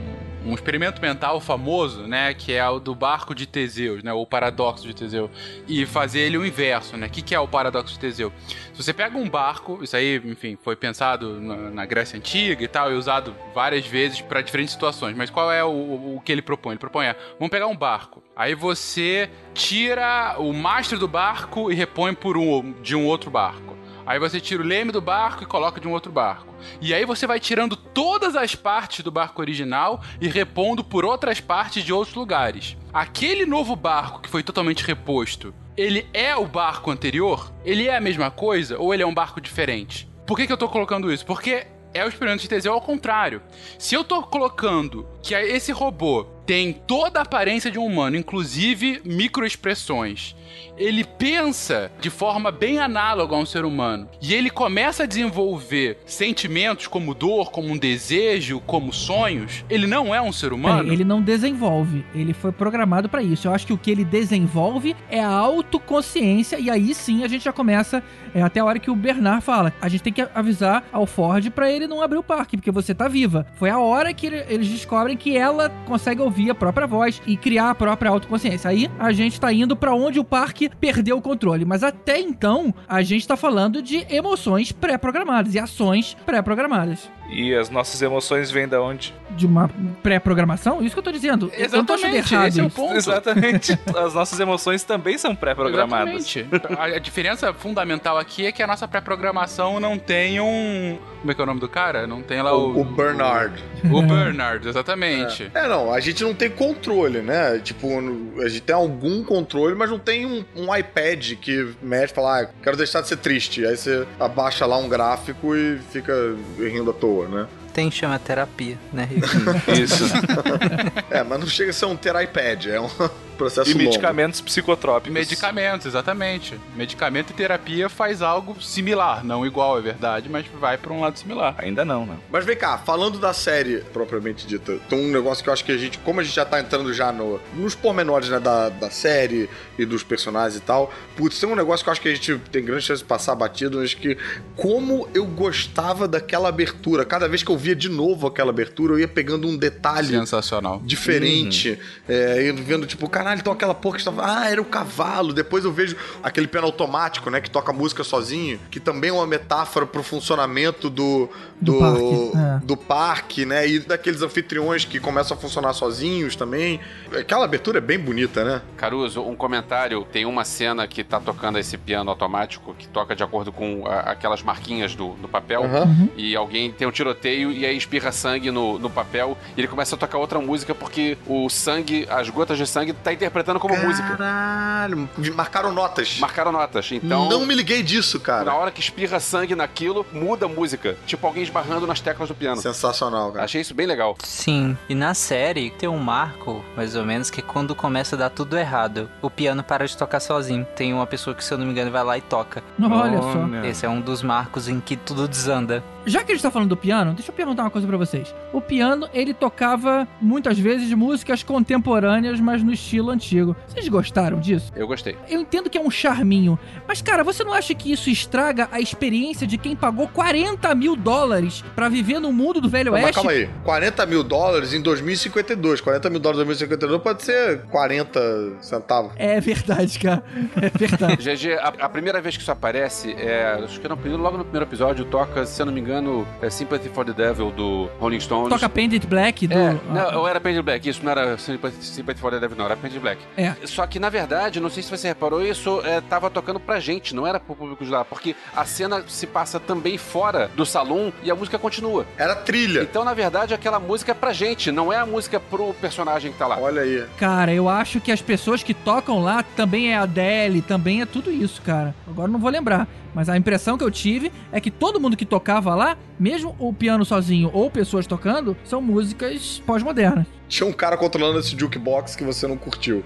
um experimento mental famoso, né, que é o do barco de Teseu, né, o paradoxo de Teseu, e fazer ele o inverso, né? O que é o paradoxo de Teseu? Se você pega um barco, isso aí, enfim, foi pensado na Grécia Antiga e tal, e usado várias vezes para diferentes situações, mas qual é o que ele propõe? Ele propõe, vamos pegar um barco, aí você tira o mastro do barco e repõe de um outro barco. Aí você tira o leme do barco e coloca de um outro barco. E aí você vai tirando todas as partes do barco original e repondo por outras partes de outros lugares. Aquele novo barco que foi totalmente reposto, ele é o barco anterior? Ele é a mesma coisa? Ou ele é um barco diferente? Por que eu tô colocando isso? Porque é o experimento de Teseu ao contrário. Se eu tô colocando que esse robô tem toda a aparência de um humano, inclusive microexpressões, ele pensa de forma bem análoga a um ser humano, e ele começa a desenvolver sentimentos como dor, como um desejo, como sonhos, ele não é um ser humano? Ele não desenvolve, ele foi programado pra isso. Eu acho que o que ele desenvolve é a autoconsciência, e aí sim a gente já começa, até a hora que o Bernard fala, a gente tem que avisar ao Ford pra ele não abrir o parque, porque você tá viva. Foi a hora que eles descobrem que ela consegue ouvir a própria voz e criar a própria autoconsciência. Aí a gente tá indo pra onde o parque perdeu o controle, mas até então a gente tá falando de emoções pré-programadas e ações pré-programadas. E as nossas emoções vêm da onde? De uma pré-programação? Isso que eu tô dizendo. Exatamente, eu não tô achando errado. Esse é o ponto. Exatamente. As nossas emoções também são pré-programadas. Exatamente. A diferença fundamental aqui é que a nossa pré-programação não tem um... Como é que é o nome do cara? Não tem lá o Bernard. O Bernard, exatamente. Não, a gente não tem controle, né? Tipo, a gente tem algum controle, mas não tem um iPad que mexe e fala, quero deixar de ser triste. Aí você abaixa lá um gráfico e fica rindo à toa, né? Tem, chama terapia, né? Isso. Mas não chega a ser um terapad, é um processo e longo. medicamentos psicotrópicos. Medicamentos, exatamente. Medicamento e terapia faz algo similar, não igual, é verdade, mas vai pra um lado similar. Ainda não, né? Mas vem cá, falando da série propriamente dita, tem um negócio que eu acho que a gente, como a gente já tá entrando já nos pormenores, né, da série e dos personagens e tal, putz, tem um negócio que eu acho que a gente tem grande chance de passar batido, mas que como eu gostava daquela abertura, cada vez que eu via de novo aquela abertura, eu ia pegando um detalhe sensacional, diferente, e vendo tipo, caralho, caralho, então aquela porra que estava... Ah, era o cavalo. Depois eu vejo aquele piano automático, né, que toca música sozinho, que também é uma metáfora pro funcionamento do parque, né, e daqueles anfitriões que começam a funcionar sozinhos também. Aquela abertura é bem bonita, né? Caruso, um comentário. Tem uma cena que tá tocando esse piano automático que toca de acordo com aquelas marquinhas do papel, e alguém tem um tiroteio e aí espirra sangue no papel e ele começa a tocar outra música porque o sangue, as gotas de sangue, tá interpretando como música. Caralho, marcaram notas. Então, não me liguei disso, cara. Na hora que espirra sangue naquilo, muda a música. Tipo alguém esbarrando nas teclas do piano. Sensacional, cara. Achei isso bem legal. Sim, e na série tem um marco, mais ou menos, que é quando começa a dar tudo errado. O piano para de tocar sozinho. Tem uma pessoa que, se eu não me engano, vai lá e toca. Olha só. Esse é um dos marcos em que tudo desanda. Já que a gente tá falando do piano, deixa eu perguntar uma coisa pra vocês. O piano, ele tocava muitas vezes músicas contemporâneas, mas no estilo antigo. Vocês gostaram disso? Eu gostei. Eu entendo que é um charminho, mas cara, você não acha que isso estraga a experiência de quem pagou $40 mil pra viver no mundo do Velho Oeste? Mas calma aí, $40 mil em 2052. $40 mil em 2052 pode ser 40 centavos. É verdade, cara. É verdade. GG, a primeira vez que isso aparece, acho que logo no primeiro episódio, toca, se eu não me engano, Sympathy for the Devil, do Rolling Stones. Toca Painted Black do... Não, era Painted Black, isso não era Sympathy for the Devil, não, era Painted Black. Só que, na verdade, não sei se você reparou, isso tava tocando pra gente, não era pro público de lá, porque a cena se passa também fora do salão e a música continua. Era trilha. Então, na verdade, aquela música é pra gente, não é a música pro personagem que tá lá. Olha aí. Cara, eu acho que as pessoas que tocam lá também é a Adele, também é tudo isso, cara. Agora não vou lembrar. Mas a impressão que eu tive é que todo mundo que tocava lá, mesmo o piano sozinho ou pessoas tocando, são músicas pós-modernas. Tinha um cara controlando esse jukebox que você não curtiu.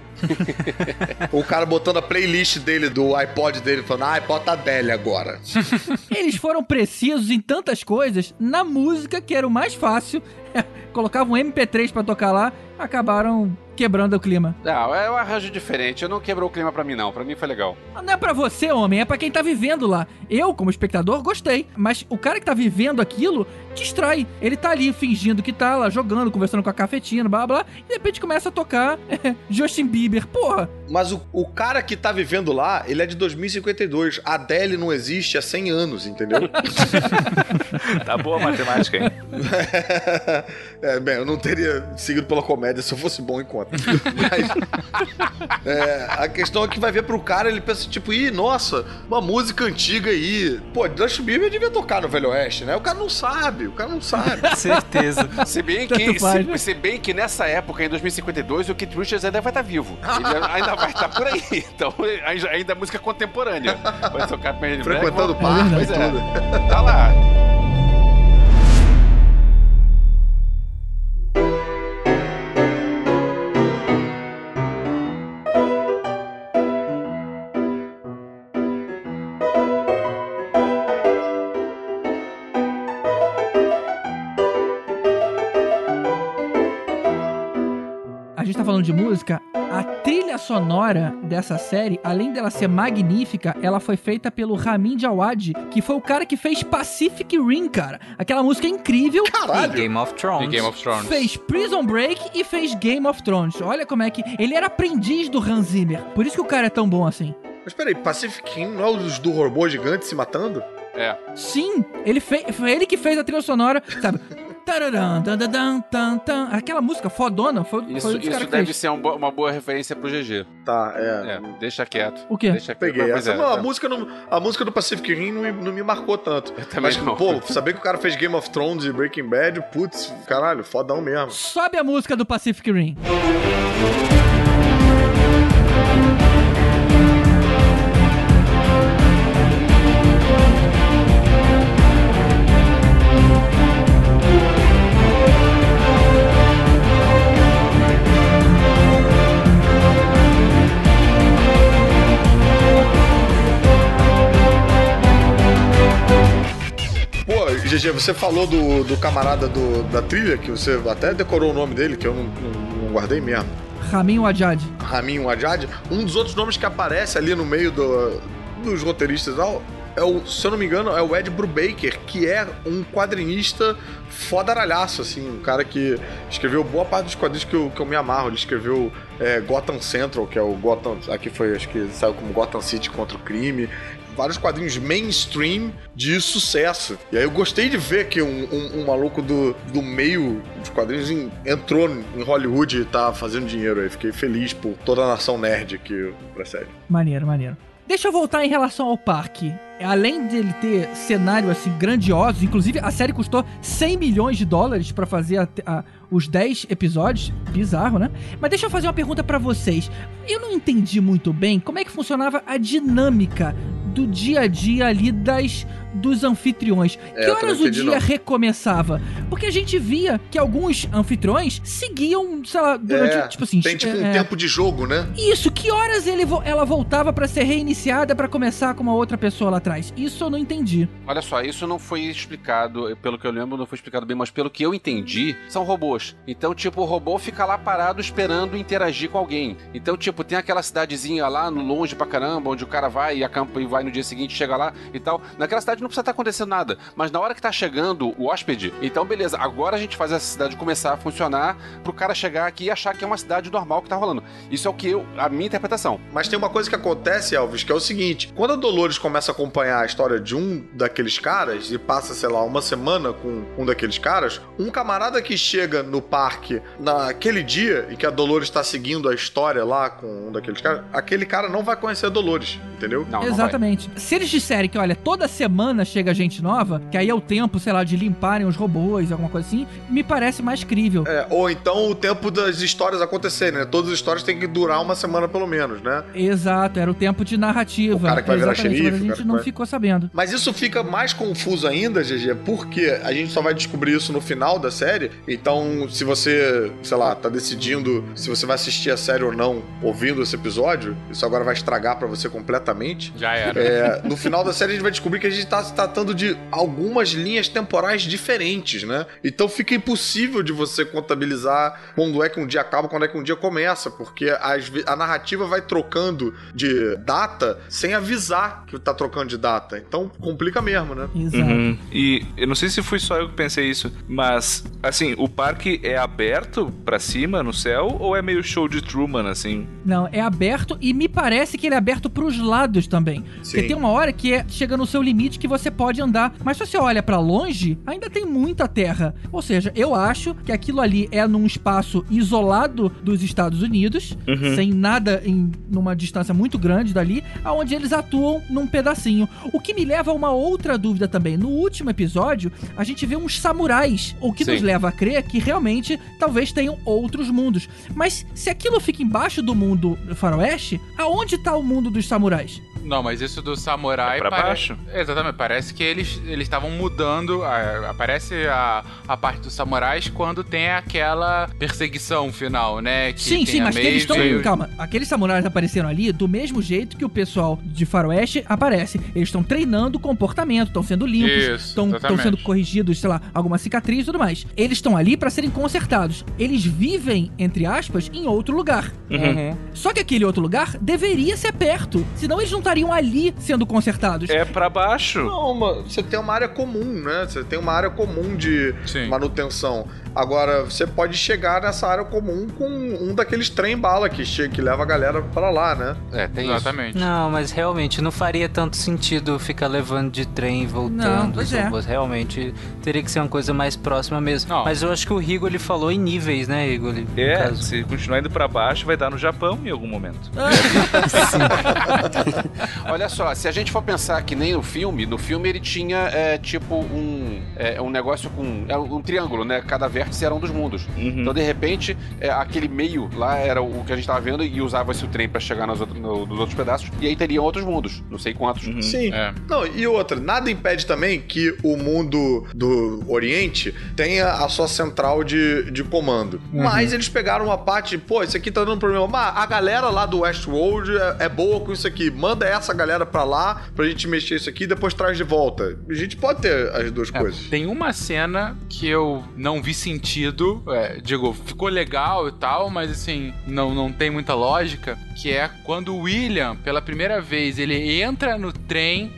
O cara botando a playlist dele, do iPod dele, falando, bota a Adele agora. Eles foram precisos em tantas coisas, na música, que era o mais fácil. Colocavam um MP3 pra tocar lá, acabaram quebrando o clima. Não, é um arranjo diferente. Não quebrou o clima pra mim, não. Pra mim foi legal. Não é pra você, homem. É pra quem tá vivendo lá. Eu, como espectador, gostei. Mas o cara que tá vivendo aquilo distrai. Ele tá ali fingindo que tá lá jogando, conversando com a cafetina, blá, blá. E de repente começa a tocar Justin Bieber. Porra. Mas o cara que tá vivendo lá, ele é de 2052. A Adele não existe há 100 anos, entendeu? Tá boa a matemática, hein? Bem, eu não teria seguido pela comédia se eu fosse bom em conta. Mas, a questão é que vai ver pro cara, ele pensa tipo, nossa, uma música antiga aí. Pô, Justin Bieber devia tocar no Velho Oeste, né? O cara não sabe. Certeza. Se bem que nessa época, em 2052, o Keith Richards ainda vai estar vivo. Ele ainda vai estar por aí. Então, ainda é música contemporânea. Vai tocar Painted Black. Frequentando o parque e tudo. Tá lá. Falando de música, a trilha sonora dessa série, além dela ser magnífica, ela foi feita pelo Ramin Djawadi, que foi o cara que fez Pacific Rim, cara. Aquela música incrível. Caralho! E Game of Thrones. Fez Prison Break e fez Game of Thrones. Olha como é que... Ele era aprendiz do Hans Zimmer. Por isso que o cara é tão bom assim. Mas peraí, Pacific Rim não é os do robô gigante se matando? Sim, foi ele que fez a trilha sonora, sabe? Aquela música fodona foi isso deve ser uma boa referência pro GG. Tá, deixa quieto. O quê? Deixa quieto. Peguei essa. A música do Pacific Rim não me marcou tanto. Eu também mas, não. Pô, saber que o cara fez Game of Thrones e Breaking Bad, putz, caralho, fodão mesmo. Sobe a música do Pacific Rim. GG, você falou do camarada da trilha, que você até decorou o nome dele, que eu não guardei mesmo. Ramin Djawadi. Ramin Djawadi. Um dos outros nomes que aparece ali no meio dos roteiristas se eu não me engano, é o Ed Brubaker, que é um quadrinista fodaralhaço, assim, um cara que escreveu boa parte dos quadrinhos que eu me amarro. Ele escreveu Gotham Central, que é o Gotham, aqui foi, acho que saiu como Gotham City contra o crime, vários quadrinhos mainstream de sucesso. E aí eu gostei de ver que um maluco do meio dos quadrinhos entrou em Hollywood e tá fazendo dinheiro aí. Fiquei feliz por toda a nação nerd que precede. Maneiro. Deixa eu voltar em relação ao parque. Além de ele ter cenário assim grandiosos, inclusive a série custou $100 milhões pra fazer os 10 episódios, bizarro, né? Mas deixa eu fazer uma pergunta pra vocês. Eu não entendi muito bem como é que funcionava a dinâmica do dia a dia ali dos anfitriões. Que horas o dia recomeçava? Porque a gente via que alguns anfitriões seguiam, sei lá, durante, tipo assim... Tem tipo um tempo de jogo, né? Isso, que horas ela voltava pra ser reiniciada pra começar com uma outra pessoa lá atrás? Isso eu não entendi. Olha só, isso não foi explicado, pelo que eu lembro, não foi explicado bem, mas pelo que eu entendi, são robôs. Então, tipo, o robô fica lá parado esperando interagir com alguém. Então, tipo, tem aquela cidadezinha lá no longe pra caramba, onde o cara vai e acampa e vai no dia seguinte, chega lá e tal. Naquela cidade não precisa estar acontecendo nada, mas na hora que tá chegando o hóspede, então beleza, agora a gente faz essa cidade começar a funcionar pro cara chegar aqui e achar que é uma cidade normal que tá rolando. Isso é a minha interpretação. Mas tem uma coisa que acontece, Elvis, que é o seguinte: quando a Dolores começa a acompanhar a história de um daqueles caras e passa, sei lá, uma semana com um daqueles caras, um camarada que chega no parque naquele dia e que a Dolores tá seguindo a história lá com um daqueles caras, aquele cara não vai conhecer a Dolores, entendeu? Não, exatamente. Se eles disserem que, olha, toda semana chega gente nova, que aí é o tempo, sei lá, de limparem os robôs, alguma coisa assim, me parece mais crível. Ou então o tempo das histórias acontecerem, né? Todas as histórias têm que durar uma semana pelo menos, né? Exato, era o tempo de narrativa. O cara que vai virar xerife. A gente não ficou sabendo. Mas isso fica mais confuso ainda, GG, porque a gente só vai descobrir isso no final da série. Então, se você, sei lá, tá decidindo se você vai assistir a série ou não ouvindo esse episódio, isso agora vai estragar pra você completamente. Já era. No final da série a gente vai descobrir que a gente tá se tratando de algumas linhas temporais diferentes, né? Então fica impossível de você contabilizar quando é que um dia acaba, quando é que um dia começa, porque a narrativa vai trocando de data sem avisar que tá trocando de data. Então complica mesmo, né? Exato. Uhum. E eu não sei se fui só eu que pensei isso, mas, assim, o parque é aberto pra cima, no céu, ou é meio show de Truman, assim? Não, é aberto e me parece que ele é aberto pros lados também. Sim. Porque tem uma hora que chega no seu limite que você pode andar, mas se você olha pra longe, ainda tem muita terra. Ou seja, eu acho que aquilo ali é num espaço isolado dos Estados Unidos, sem nada numa distância muito grande dali, aonde eles atuam num pedacinho. O que me leva a uma outra dúvida também. No último episódio, a gente vê uns samurais, o que nos leva a crer que realmente talvez tenham outros mundos. Mas se aquilo fica embaixo do mundo faroeste, aonde tá o mundo dos samurais? Não, mas isso do samurai... É pra baixo? Exatamente, parece que eles estavam mudando... Aparece a parte dos samurais quando tem aquela perseguição final, né? Que sim, mas que eles estão... Calma, aqueles samurais apareceram ali do mesmo jeito que o pessoal de faroeste aparece. Eles estão treinando o comportamento, estão sendo limpos, estão sendo corrigidos, sei lá, alguma cicatriz e tudo mais. Eles estão ali pra serem consertados. Eles vivem, entre aspas, em outro lugar. Só que aquele outro lugar deveria ser perto, senão eles não estariam ali sendo consertados. É pra baixo. Não, você tem uma área comum, né? Você tem uma área comum de manutenção. Agora, você pode chegar nessa área comum com um daqueles trem-bala que leva a galera pra lá, né? Tem exatamente. Isso. Não, mas realmente não faria tanto sentido ficar levando de trem e voltando. Não, pois é. Realmente teria que ser uma coisa mais próxima mesmo. Não. Mas eu acho que o Rigo ele falou em níveis, né, Rigo? Se continuar indo pra baixo, vai dar no Japão em algum momento. Olha só, se a gente for pensar que nem no filme ele tinha tipo um negócio com um triângulo, né? Cada vértice era um dos mundos. Então, de repente, aquele meio lá era o que a gente tava vendo e usava-se o trem pra chegar nos outros pedaços, e aí teriam outros mundos, não sei quantos. Sim. Não, e outra, nada impede também que o mundo do Oriente tenha a sua central de comando. Mas eles pegaram uma parte, isso aqui tá dando problema. Mas a galera lá do Westworld é boa com isso aqui. Manda essa galera pra lá pra gente mexer isso aqui e depois traz de volta. A gente pode ter as duas coisas. Tem uma cena que eu não vi sentido, ficou legal e tal, mas assim, não tem muita lógica, que é quando o William, pela primeira vez, ele entra no trem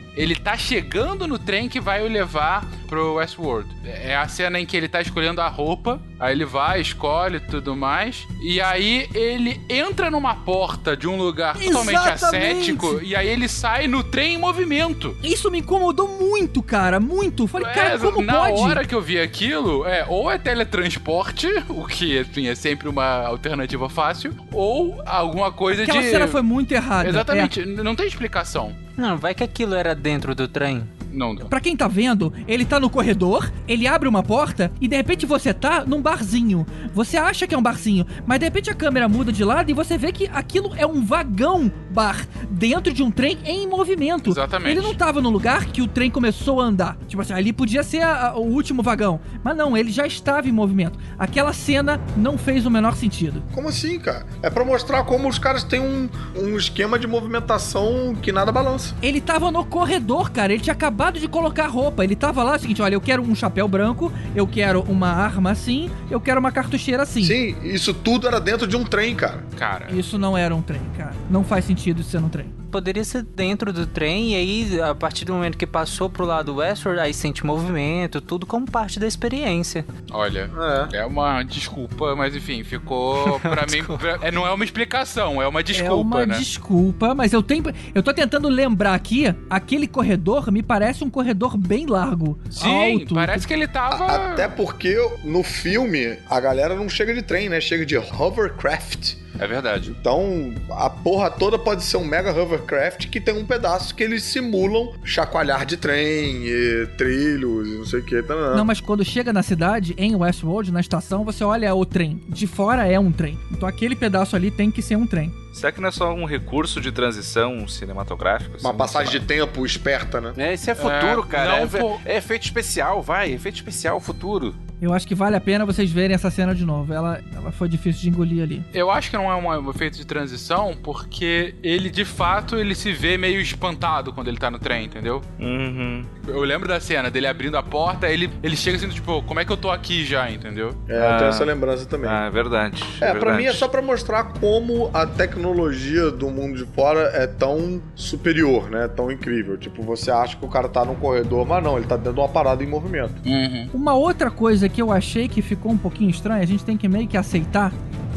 ele tá chegando no trem que vai o levar pro Westworld. É a cena em que ele tá escolhendo a roupa, aí ele vai, escolhe e tudo mais, e aí ele entra numa porta de um lugar totalmente ascético, e aí ele sai no trem em movimento. Isso me incomodou muito, cara, muito. Falei, cara, como na pode? Na hora que eu vi aquilo, ou é teletransporte, o que, assim, é sempre uma alternativa fácil, ou alguma coisa Aquela cena foi muito errada. Exatamente, não tem explicação. Não, vai que aquilo era dentro do trem. Não. Pra quem tá vendo, ele tá no corredor, ele abre uma porta e de repente você tá num barzinho. Você acha que é um barzinho, mas de repente a câmera muda de lado e você vê que aquilo é um vagão bar dentro de um trem em movimento. Exatamente. Ele não tava no lugar que o trem começou a andar. Tipo assim, ali podia ser o último vagão. Mas não, ele já estava em movimento. Aquela cena não fez o menor sentido. Como assim, cara? É pra mostrar como os caras têm um esquema de movimentação que nada balança. Ele tava no corredor, cara. Ele tinha acabado de colocar roupa. Ele tava lá, é o seguinte, olha, eu quero um chapéu branco, eu quero uma arma assim, eu quero uma cartucheira assim. Sim, isso tudo era dentro de um trem, cara. Isso não era um trem, cara. Não faz sentido isso ser um trem. Poderia ser dentro do trem, e aí, a partir do momento que passou pro lado Westworld, aí sente movimento, tudo como parte da experiência. Olha, é uma desculpa, mas enfim, ficou pra mim... não é uma explicação, é uma desculpa, né? Desculpa, mas eu tô tentando lembrar aqui, aquele corredor me parece um corredor bem largo. Sim, alto. Parece que ele tava... Até porque no filme a galera não chega de trem, né? Chega de hovercraft. É verdade. Então, a porra toda pode ser um mega hovercraft que tem um pedaço que eles simulam chacoalhar de trem, e trilhos e não sei o que. Não, mas quando chega na cidade, em Westworld, na estação, você olha o trem. De fora é um trem. Então aquele pedaço ali tem que ser um trem. Será que não é só um recurso de transição cinematográfico? Uma passagem de tempo esperta, né? Isso é futuro, cara. É efeito especial, efeito especial, futuro. Eu acho que vale a pena vocês verem essa cena de novo. Ela foi difícil de engolir ali. Eu acho que não é um efeito de transição, porque ele, de fato, ele se vê meio espantado quando ele tá no trem, entendeu? Uhum. Eu lembro da cena dele abrindo a porta, ele chega assim, tipo, como é que eu tô aqui já, entendeu? Eu tenho essa lembrança também. É verdade. Pra mim é só pra mostrar como a tecnologia do mundo de fora é tão superior, né? Tão incrível. Tipo, você acha que o cara tá num corredor, mas não, ele tá dentro de uma parada em movimento. Uhum. Uma outra coisa que eu achei que ficou um pouquinho estranha, a gente tem que meio que aceitar,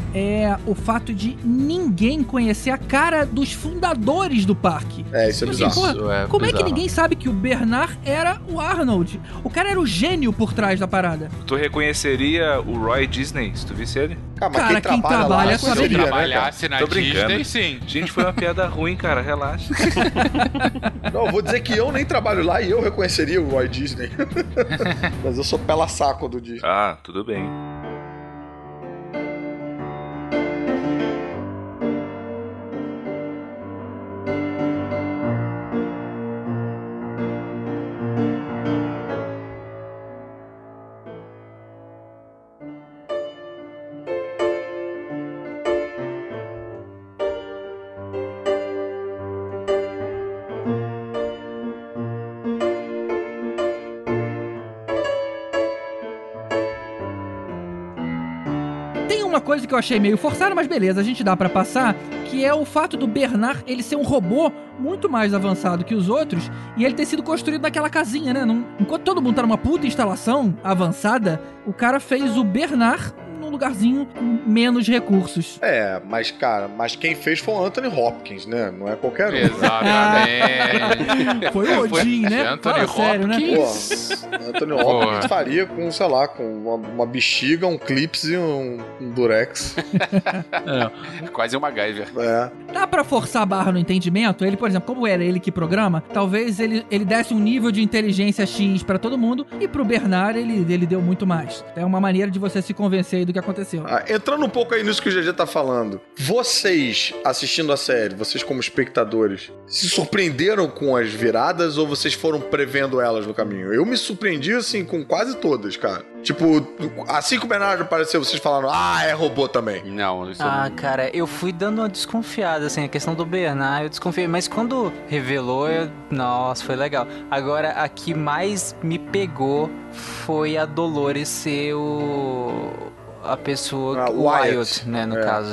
é o fato de ninguém conhecer a cara dos fundadores do parque. Isso é bizarro. Assim, porra, como é que ninguém sabe que o Bernard era o Arnold? O cara era o gênio por trraz da parada. Tu reconheceria o Roy Disney se tu visse ele? Cara, quem trabalha lá, se ele seria, trabalhasse na Disney, sim. Gente, foi uma piada ruim, cara, relaxa. Não, eu vou dizer que eu nem trabalho lá e eu reconheceria o Roy Disney. Mas eu sou pela saco do Disney. Ah, tudo bem. Uma coisa que eu achei meio forçada, mas beleza, a gente dá pra passar, que é o fato do Bernard, ele ser um robô muito mais avançado que os outros, e ele ter sido construído naquela casinha, né? Enquanto todo mundo tá numa puta instalação avançada, o cara fez o Bernard num lugarzinho com menos recursos. Mas quem fez foi o Anthony Hopkins, né? Não é qualquer um. Exatamente. Foi o Odin, né? Anthony sério, né? Anthony Hopkins faria com, sei lá, com uma bexiga, um clips e um durex. Quase um MacGyver. Dá pra forçar a barra no entendimento? Ele, por exemplo, como era ele que programa, talvez ele desse um nível de inteligência X pra todo mundo, e pro Bernard ele deu muito mais. É uma maneira de você se convencer aí do que aconteceu. Entrando um pouco aí nisso que o GG tá falando, vocês assistindo a série, vocês como espectadores, se surpreenderam com as viradas ou vocês foram prevendo elas no caminho? Eu me surpreendi, assim, com quase todas, cara. Tipo, assim que o Bernard apareceu, vocês falaram, é robô também. Não, isso cara, eu fui dando uma desconfiada, assim, a questão do Bernard, eu desconfiei, mas quando revelou, nossa, foi legal. Agora, a que mais me pegou foi a Dolores ser a pessoa, o Wyatt, né, no caso. Porra.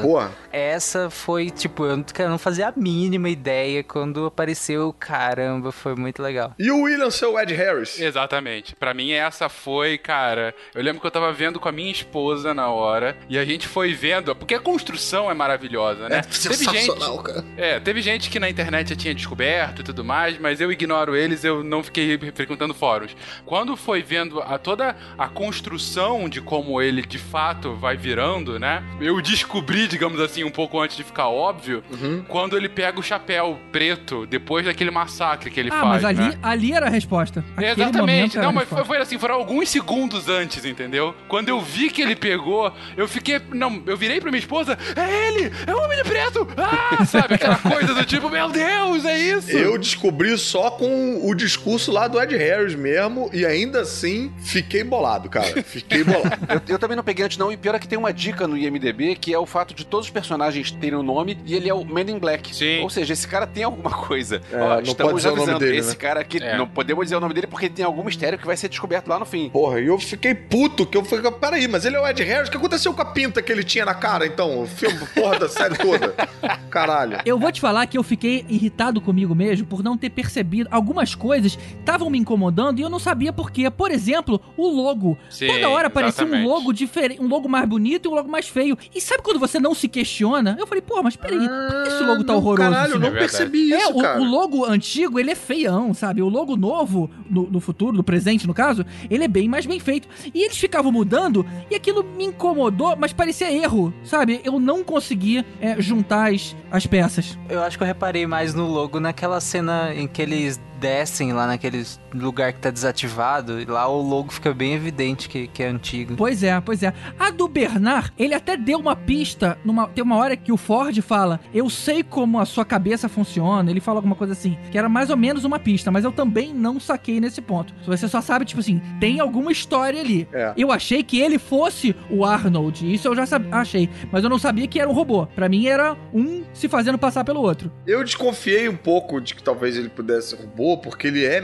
essa foi, tipo, eu não fazia a mínima ideia quando apareceu, caramba, foi muito legal. E o William ser o Ed Harris? Exatamente. Pra mim essa foi, cara... Eu lembro que eu tava vendo com a minha esposa na hora, e a gente foi vendo... Porque a construção é maravilhosa, né? É sensacional, cara. Teve gente que na internet já tinha descoberto e tudo mais, mas eu ignoro eles, eu não fiquei frequentando fóruns. Quando foi vendo toda a construção de como ele, de fato, vai virando, né? Eu descobri, digamos assim, um pouco antes de ficar óbvio, quando ele pega o chapéu preto, depois daquele massacre que ele faz, mas né? ali era a resposta. Aquele Exatamente. Não, mas foi assim, foram alguns segundos antes, entendeu? Quando eu vi que ele pegou, eu fiquei... Não, eu virei pra minha esposa, é ele! É o Homem de Preto! Ah! Sabe? Aquela coisa do tipo, meu Deus, é isso! Eu descobri só com o discurso lá do Ed Harris mesmo, e ainda assim, fiquei bolado, cara. Fiquei bolado. Eu também não peguei antes não, e pior é que tem uma dica no IMDb, que é o fato de todos os personagens terem um nome, e ele é o Man in Black. Sim. Ou seja, esse cara tem alguma coisa. Não pode dizer o nome dele, esse né? cara aqui, não podemos dizer o nome dele porque tem algum mistério que vai ser descoberto lá no fim. Porra, e eu fiquei puto, que eu falei, peraí, mas ele é o Ed Harris? O que aconteceu com a pinta que ele tinha na cara, então? O filme, porra da série toda. Caralho. Eu vou te falar que eu fiquei irritado comigo mesmo por não ter percebido. Algumas coisas estavam me incomodando e eu não sabia por quê. Por exemplo, o logo. Sim, toda hora aparecia exatamente. um logo diferente, um logo mais bonito e um logo mais feio. E sabe quando você não se questiona? Eu falei, pô, mas peraí, por que esse logo tá horroroso? Caralho, eu assim? não percebi isso, cara. O logo antigo, ele é feião, sabe? O logo novo, no futuro, no presente, no caso, ele é bem mais bem feito. E eles ficavam mudando e aquilo me incomodou, mas parecia erro, sabe? Eu não conseguia juntar as peças. Eu acho que eu reparei mais no logo naquela cena em que eles descem lá naquele lugar que tá desativado, e lá o logo fica bem evidente que é antigo. Pois é. A do Bernard, ele até deu uma pista, tem uma hora que o Ford fala, eu sei como a sua cabeça funciona, ele fala alguma coisa assim, que era mais ou menos uma pista, mas eu também não saquei nesse ponto. Você só sabe, tipo assim, tem alguma história ali. Eu achei que ele fosse o Arnold, isso eu já achei, mas eu não sabia que era um robô. Pra mim era um se fazendo passar pelo outro. Eu desconfiei um pouco de que talvez ele pudesse ser robô, porque ele é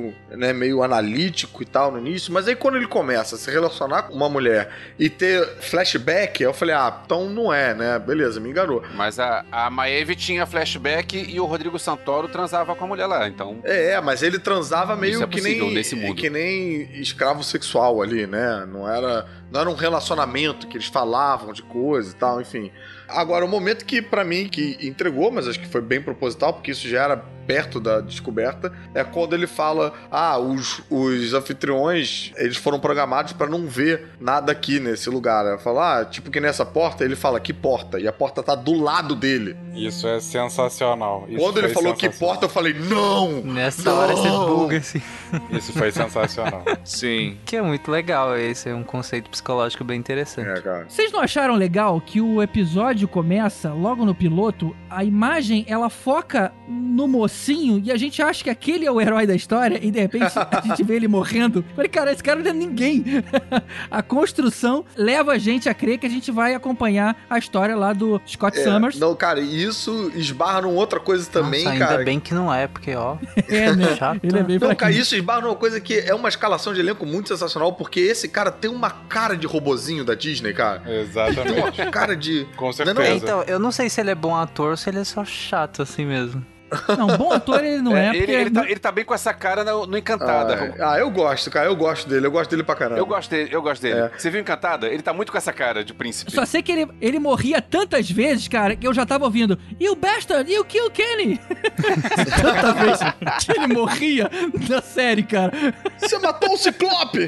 meio analítico e tal no início, mas aí quando ele começa a se relacionar com uma mulher e ter flashback, eu falei, então não é, né? Beleza, me enganou. Mas a Maeve tinha flashback e o Rodrigo Santoro transava com a mulher lá, então... Mas ele transava meio que nem nesse mundo. Que nem escravo sexual ali, né? Não era um relacionamento que eles falavam de coisa e tal, enfim. Agora, o momento que, pra mim, que entregou, mas acho que foi bem proposital, porque isso já era perto da descoberta, é quando ele fala, os anfitriões, eles foram programados pra não ver nada aqui nesse lugar. Ela fala, tipo que nessa porta, ele fala, que porta? E a porta tá do lado dele. Isso é sensacional. Quando ele falou que porta, eu falei, não! Nessa hora você buga, assim. Isso foi sensacional. Sim. Que é muito legal, esse é um conceito psicológico bem interessante. Cara. Vocês não acharam legal que o episódio começa, logo no piloto, a imagem, ela foca no mocinho e a gente acha que aquele é o herói da história e de repente a gente vê ele morrendo. Eu falei, cara, esse cara não é ninguém. A construção leva a gente a crer que a gente vai acompanhar a história lá do Scott Summers. Não, cara, isso esbarra numa outra coisa também, Nossa, cara. Ainda bem que não é, porque, ó... né? Chato. Ele é bem Não, fraquinho. cara, isso esbarra numa coisa que é uma escalação de elenco muito sensacional, porque esse cara tem uma cara de robozinho da Disney, cara. Exatamente. Tem uma cara de... Com certeza. Então, eu não sei se ele é bom ator ou se ele é só chato assim mesmo. Não, bom ator ele não é, porque... Ele tá bem com essa cara no Encantada. eu gosto, cara, eu gosto dele pra caramba. Eu gosto dele. É. Você viu Encantada? Ele tá muito com essa cara de príncipe. Só sei que ele morria tantas vezes, cara, que eu já tava ouvindo You bastard, you kill Kenny! Tanta vez que ele morria na série, cara. Você matou o Ciclope!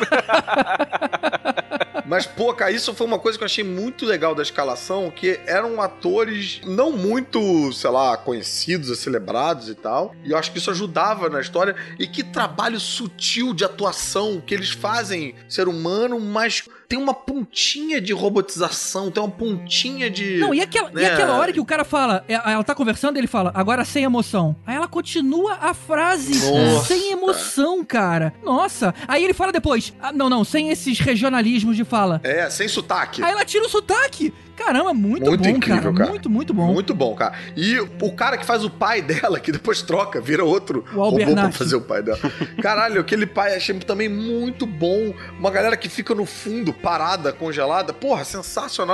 Mas, pô, cara, isso foi uma coisa que eu achei muito legal da escalação, que eram atores não muito, sei lá, conhecidos, celebrados e tal, e eu acho que isso ajudava na história, e que trabalho sutil de atuação que eles fazem ser humano, mas tem uma pontinha de robotização, tem uma pontinha de... Não, e aquela hora que o cara fala, ela tá conversando, ele fala, agora sem emoção. Aí ela continua a frase sem emoção, cara. Nossa. Aí ele fala depois, não, sem esses regionalismos de fala. Sem sotaque. Aí ela tira o sotaque. Caramba, muito bom, incrível, cara. Muito bom. Muito bom, cara. E o cara que faz o pai dela, que depois troca, vira outro robô pra fazer o pai dela. Caralho, aquele pai achei também muito bom. Uma galera que fica no fundo, parada, congelada. Porra, sensacional.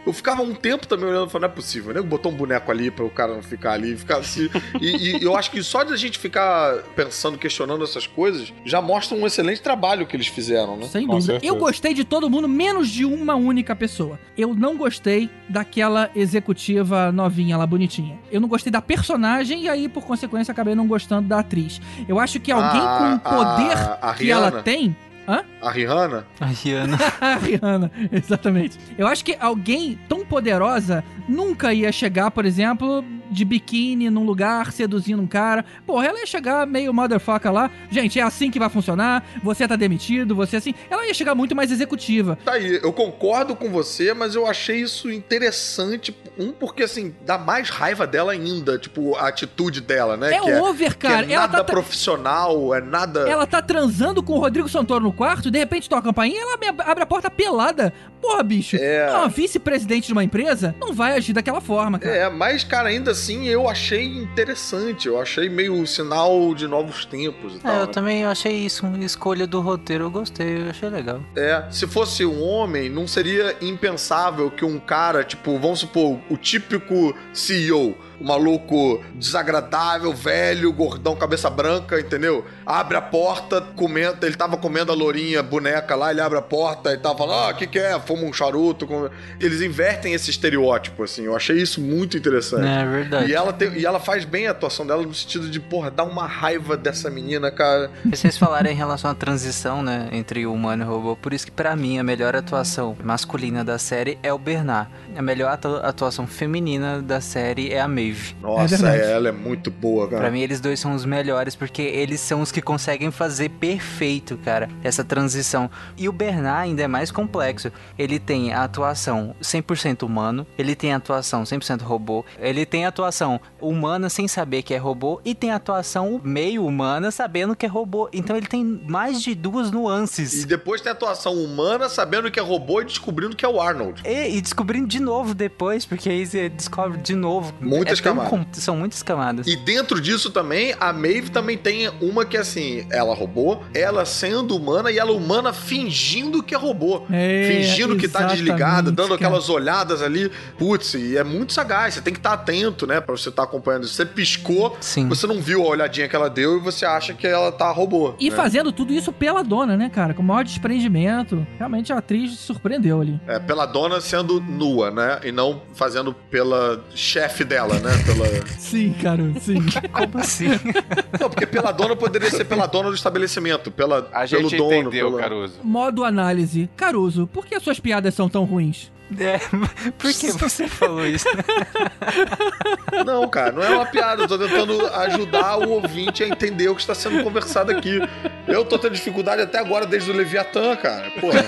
eu ficava um tempo também olhando e falando, não é possível, né? Botou um boneco ali pra o cara não ficar ali, ficar assim. E eu acho que só de a gente ficar pensando, questionando essas coisas, já mostra um excelente trabalho que eles fizeram, né? Sem dúvida. Eu gostei de todo mundo, menos de uma única pessoa. Eu não gostei daquela executiva novinha lá, bonitinha. Eu não gostei da personagem e aí, por consequência, acabei não gostando da atriz. Eu acho que alguém com o poder que ela tem... Hã? A Rihanna? A Rihanna. A Rihanna, exatamente. Eu acho que alguém tão poderosa nunca ia chegar, por exemplo, de biquíni num lugar, seduzindo um cara. Porra, ela ia chegar meio motherfucker lá. Gente, é assim que vai funcionar. Você tá demitido, você assim. Ela ia chegar muito mais executiva. Tá aí, eu concordo com você, mas eu achei isso interessante. Porque assim, dá mais raiva dela ainda. Tipo, a atitude dela, né? É que over, cara. Que é nada profissional, é nada... Ela tá transando com o Rodrigo Santoro no quarto, de repente toca a campainha e ela abre a porta pelada. Porra, bicho. Uma vice-presidente de uma empresa não vai agir daquela forma, cara. Mas, cara, ainda assim, eu achei interessante. Eu achei meio sinal de novos tempos e tal. Eu também achei isso uma escolha do roteiro. Eu gostei, eu achei legal. Se fosse um homem, não seria impensável que um cara, tipo, vamos supor, o típico CEO, o maluco desagradável, velho, gordão, cabeça branca, entendeu? Abre a porta, comenta, ele tava comendo a lourinha boneca lá, ele abre a porta e tava falando, o que é? Fuma um charuto. Eles invertem esse estereótipo, assim, eu achei isso muito interessante. É verdade. E ela faz bem a atuação dela no sentido de, porra, dá uma raiva dessa menina, cara. Vocês falaram em relação à transição, né, entre o humano e o robô, por isso que pra mim a melhor atuação masculina da série é o Bernard. A melhor atuação feminina da série é a Maeve. Nossa, ela é muito boa, cara. Pra mim, eles dois são os melhores, porque eles são os que conseguem fazer perfeito, cara, essa transição. E o Bernard ainda é mais complexo. Ele tem a atuação 100% humano, ele tem a atuação 100% robô, ele tem a atuação humana sem saber que é robô, e tem a atuação meio humana sabendo que é robô. Então ele tem mais de duas nuances. E depois tem a atuação humana sabendo que é robô e descobrindo que é o Arnold. E descobrindo de novo depois, porque aí você descobre de novo. Muitas camadas. São muitas camadas. E dentro disso também, a Maeve também tem uma que assim, ela robô, ela sendo humana e ela humana fingindo que é robô. Fingindo que tá desligada, dando aquelas olhadas ali. Putz, e é muito sagaz, você tem que estar atento, né, pra você estar acompanhando isso. Você piscou, você não viu a olhadinha que ela deu e você acha que ela tá robô. E fazendo tudo isso pela dona, né, cara, com o maior desprendimento. Realmente a atriz surpreendeu ali. Pela dona sendo nua, né, e não fazendo pela chefe dela, né? Sim, cara, sim. Como assim? Não, porque pela dona poderia ser pela dona do estabelecimento, pelo dono. Entendeu, Caruso. Modo análise. Caruso, por que suas piadas são tão ruins? Por que você falou isso? Não, cara, não é uma piada. Eu tô tentando ajudar o ouvinte a entender o que está sendo conversado aqui. Eu tô tendo dificuldade até agora desde o Leviatã, cara. Porra.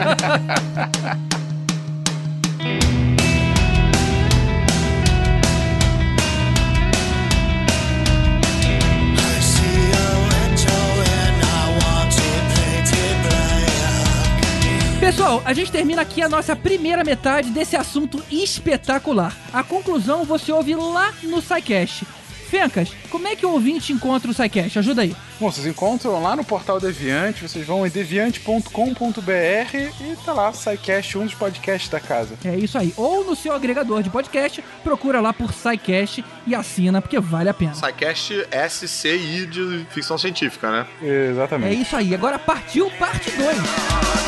Pessoal, a gente termina aqui a nossa primeira metade desse assunto espetacular. A conclusão você ouve lá no SciCast. Fencas, como é que o ouvinte encontra o SciCast? Ajuda aí. Bom, vocês encontram lá no portal Deviante, vocês vão em deviante.com.br e tá lá, SciCast, um dos podcasts da casa. É isso aí. Ou no seu agregador de podcast, procura lá por SciCast e assina, porque vale a pena. SciCast SCI de ficção científica, né? Exatamente. É isso aí. Agora partiu parte 2.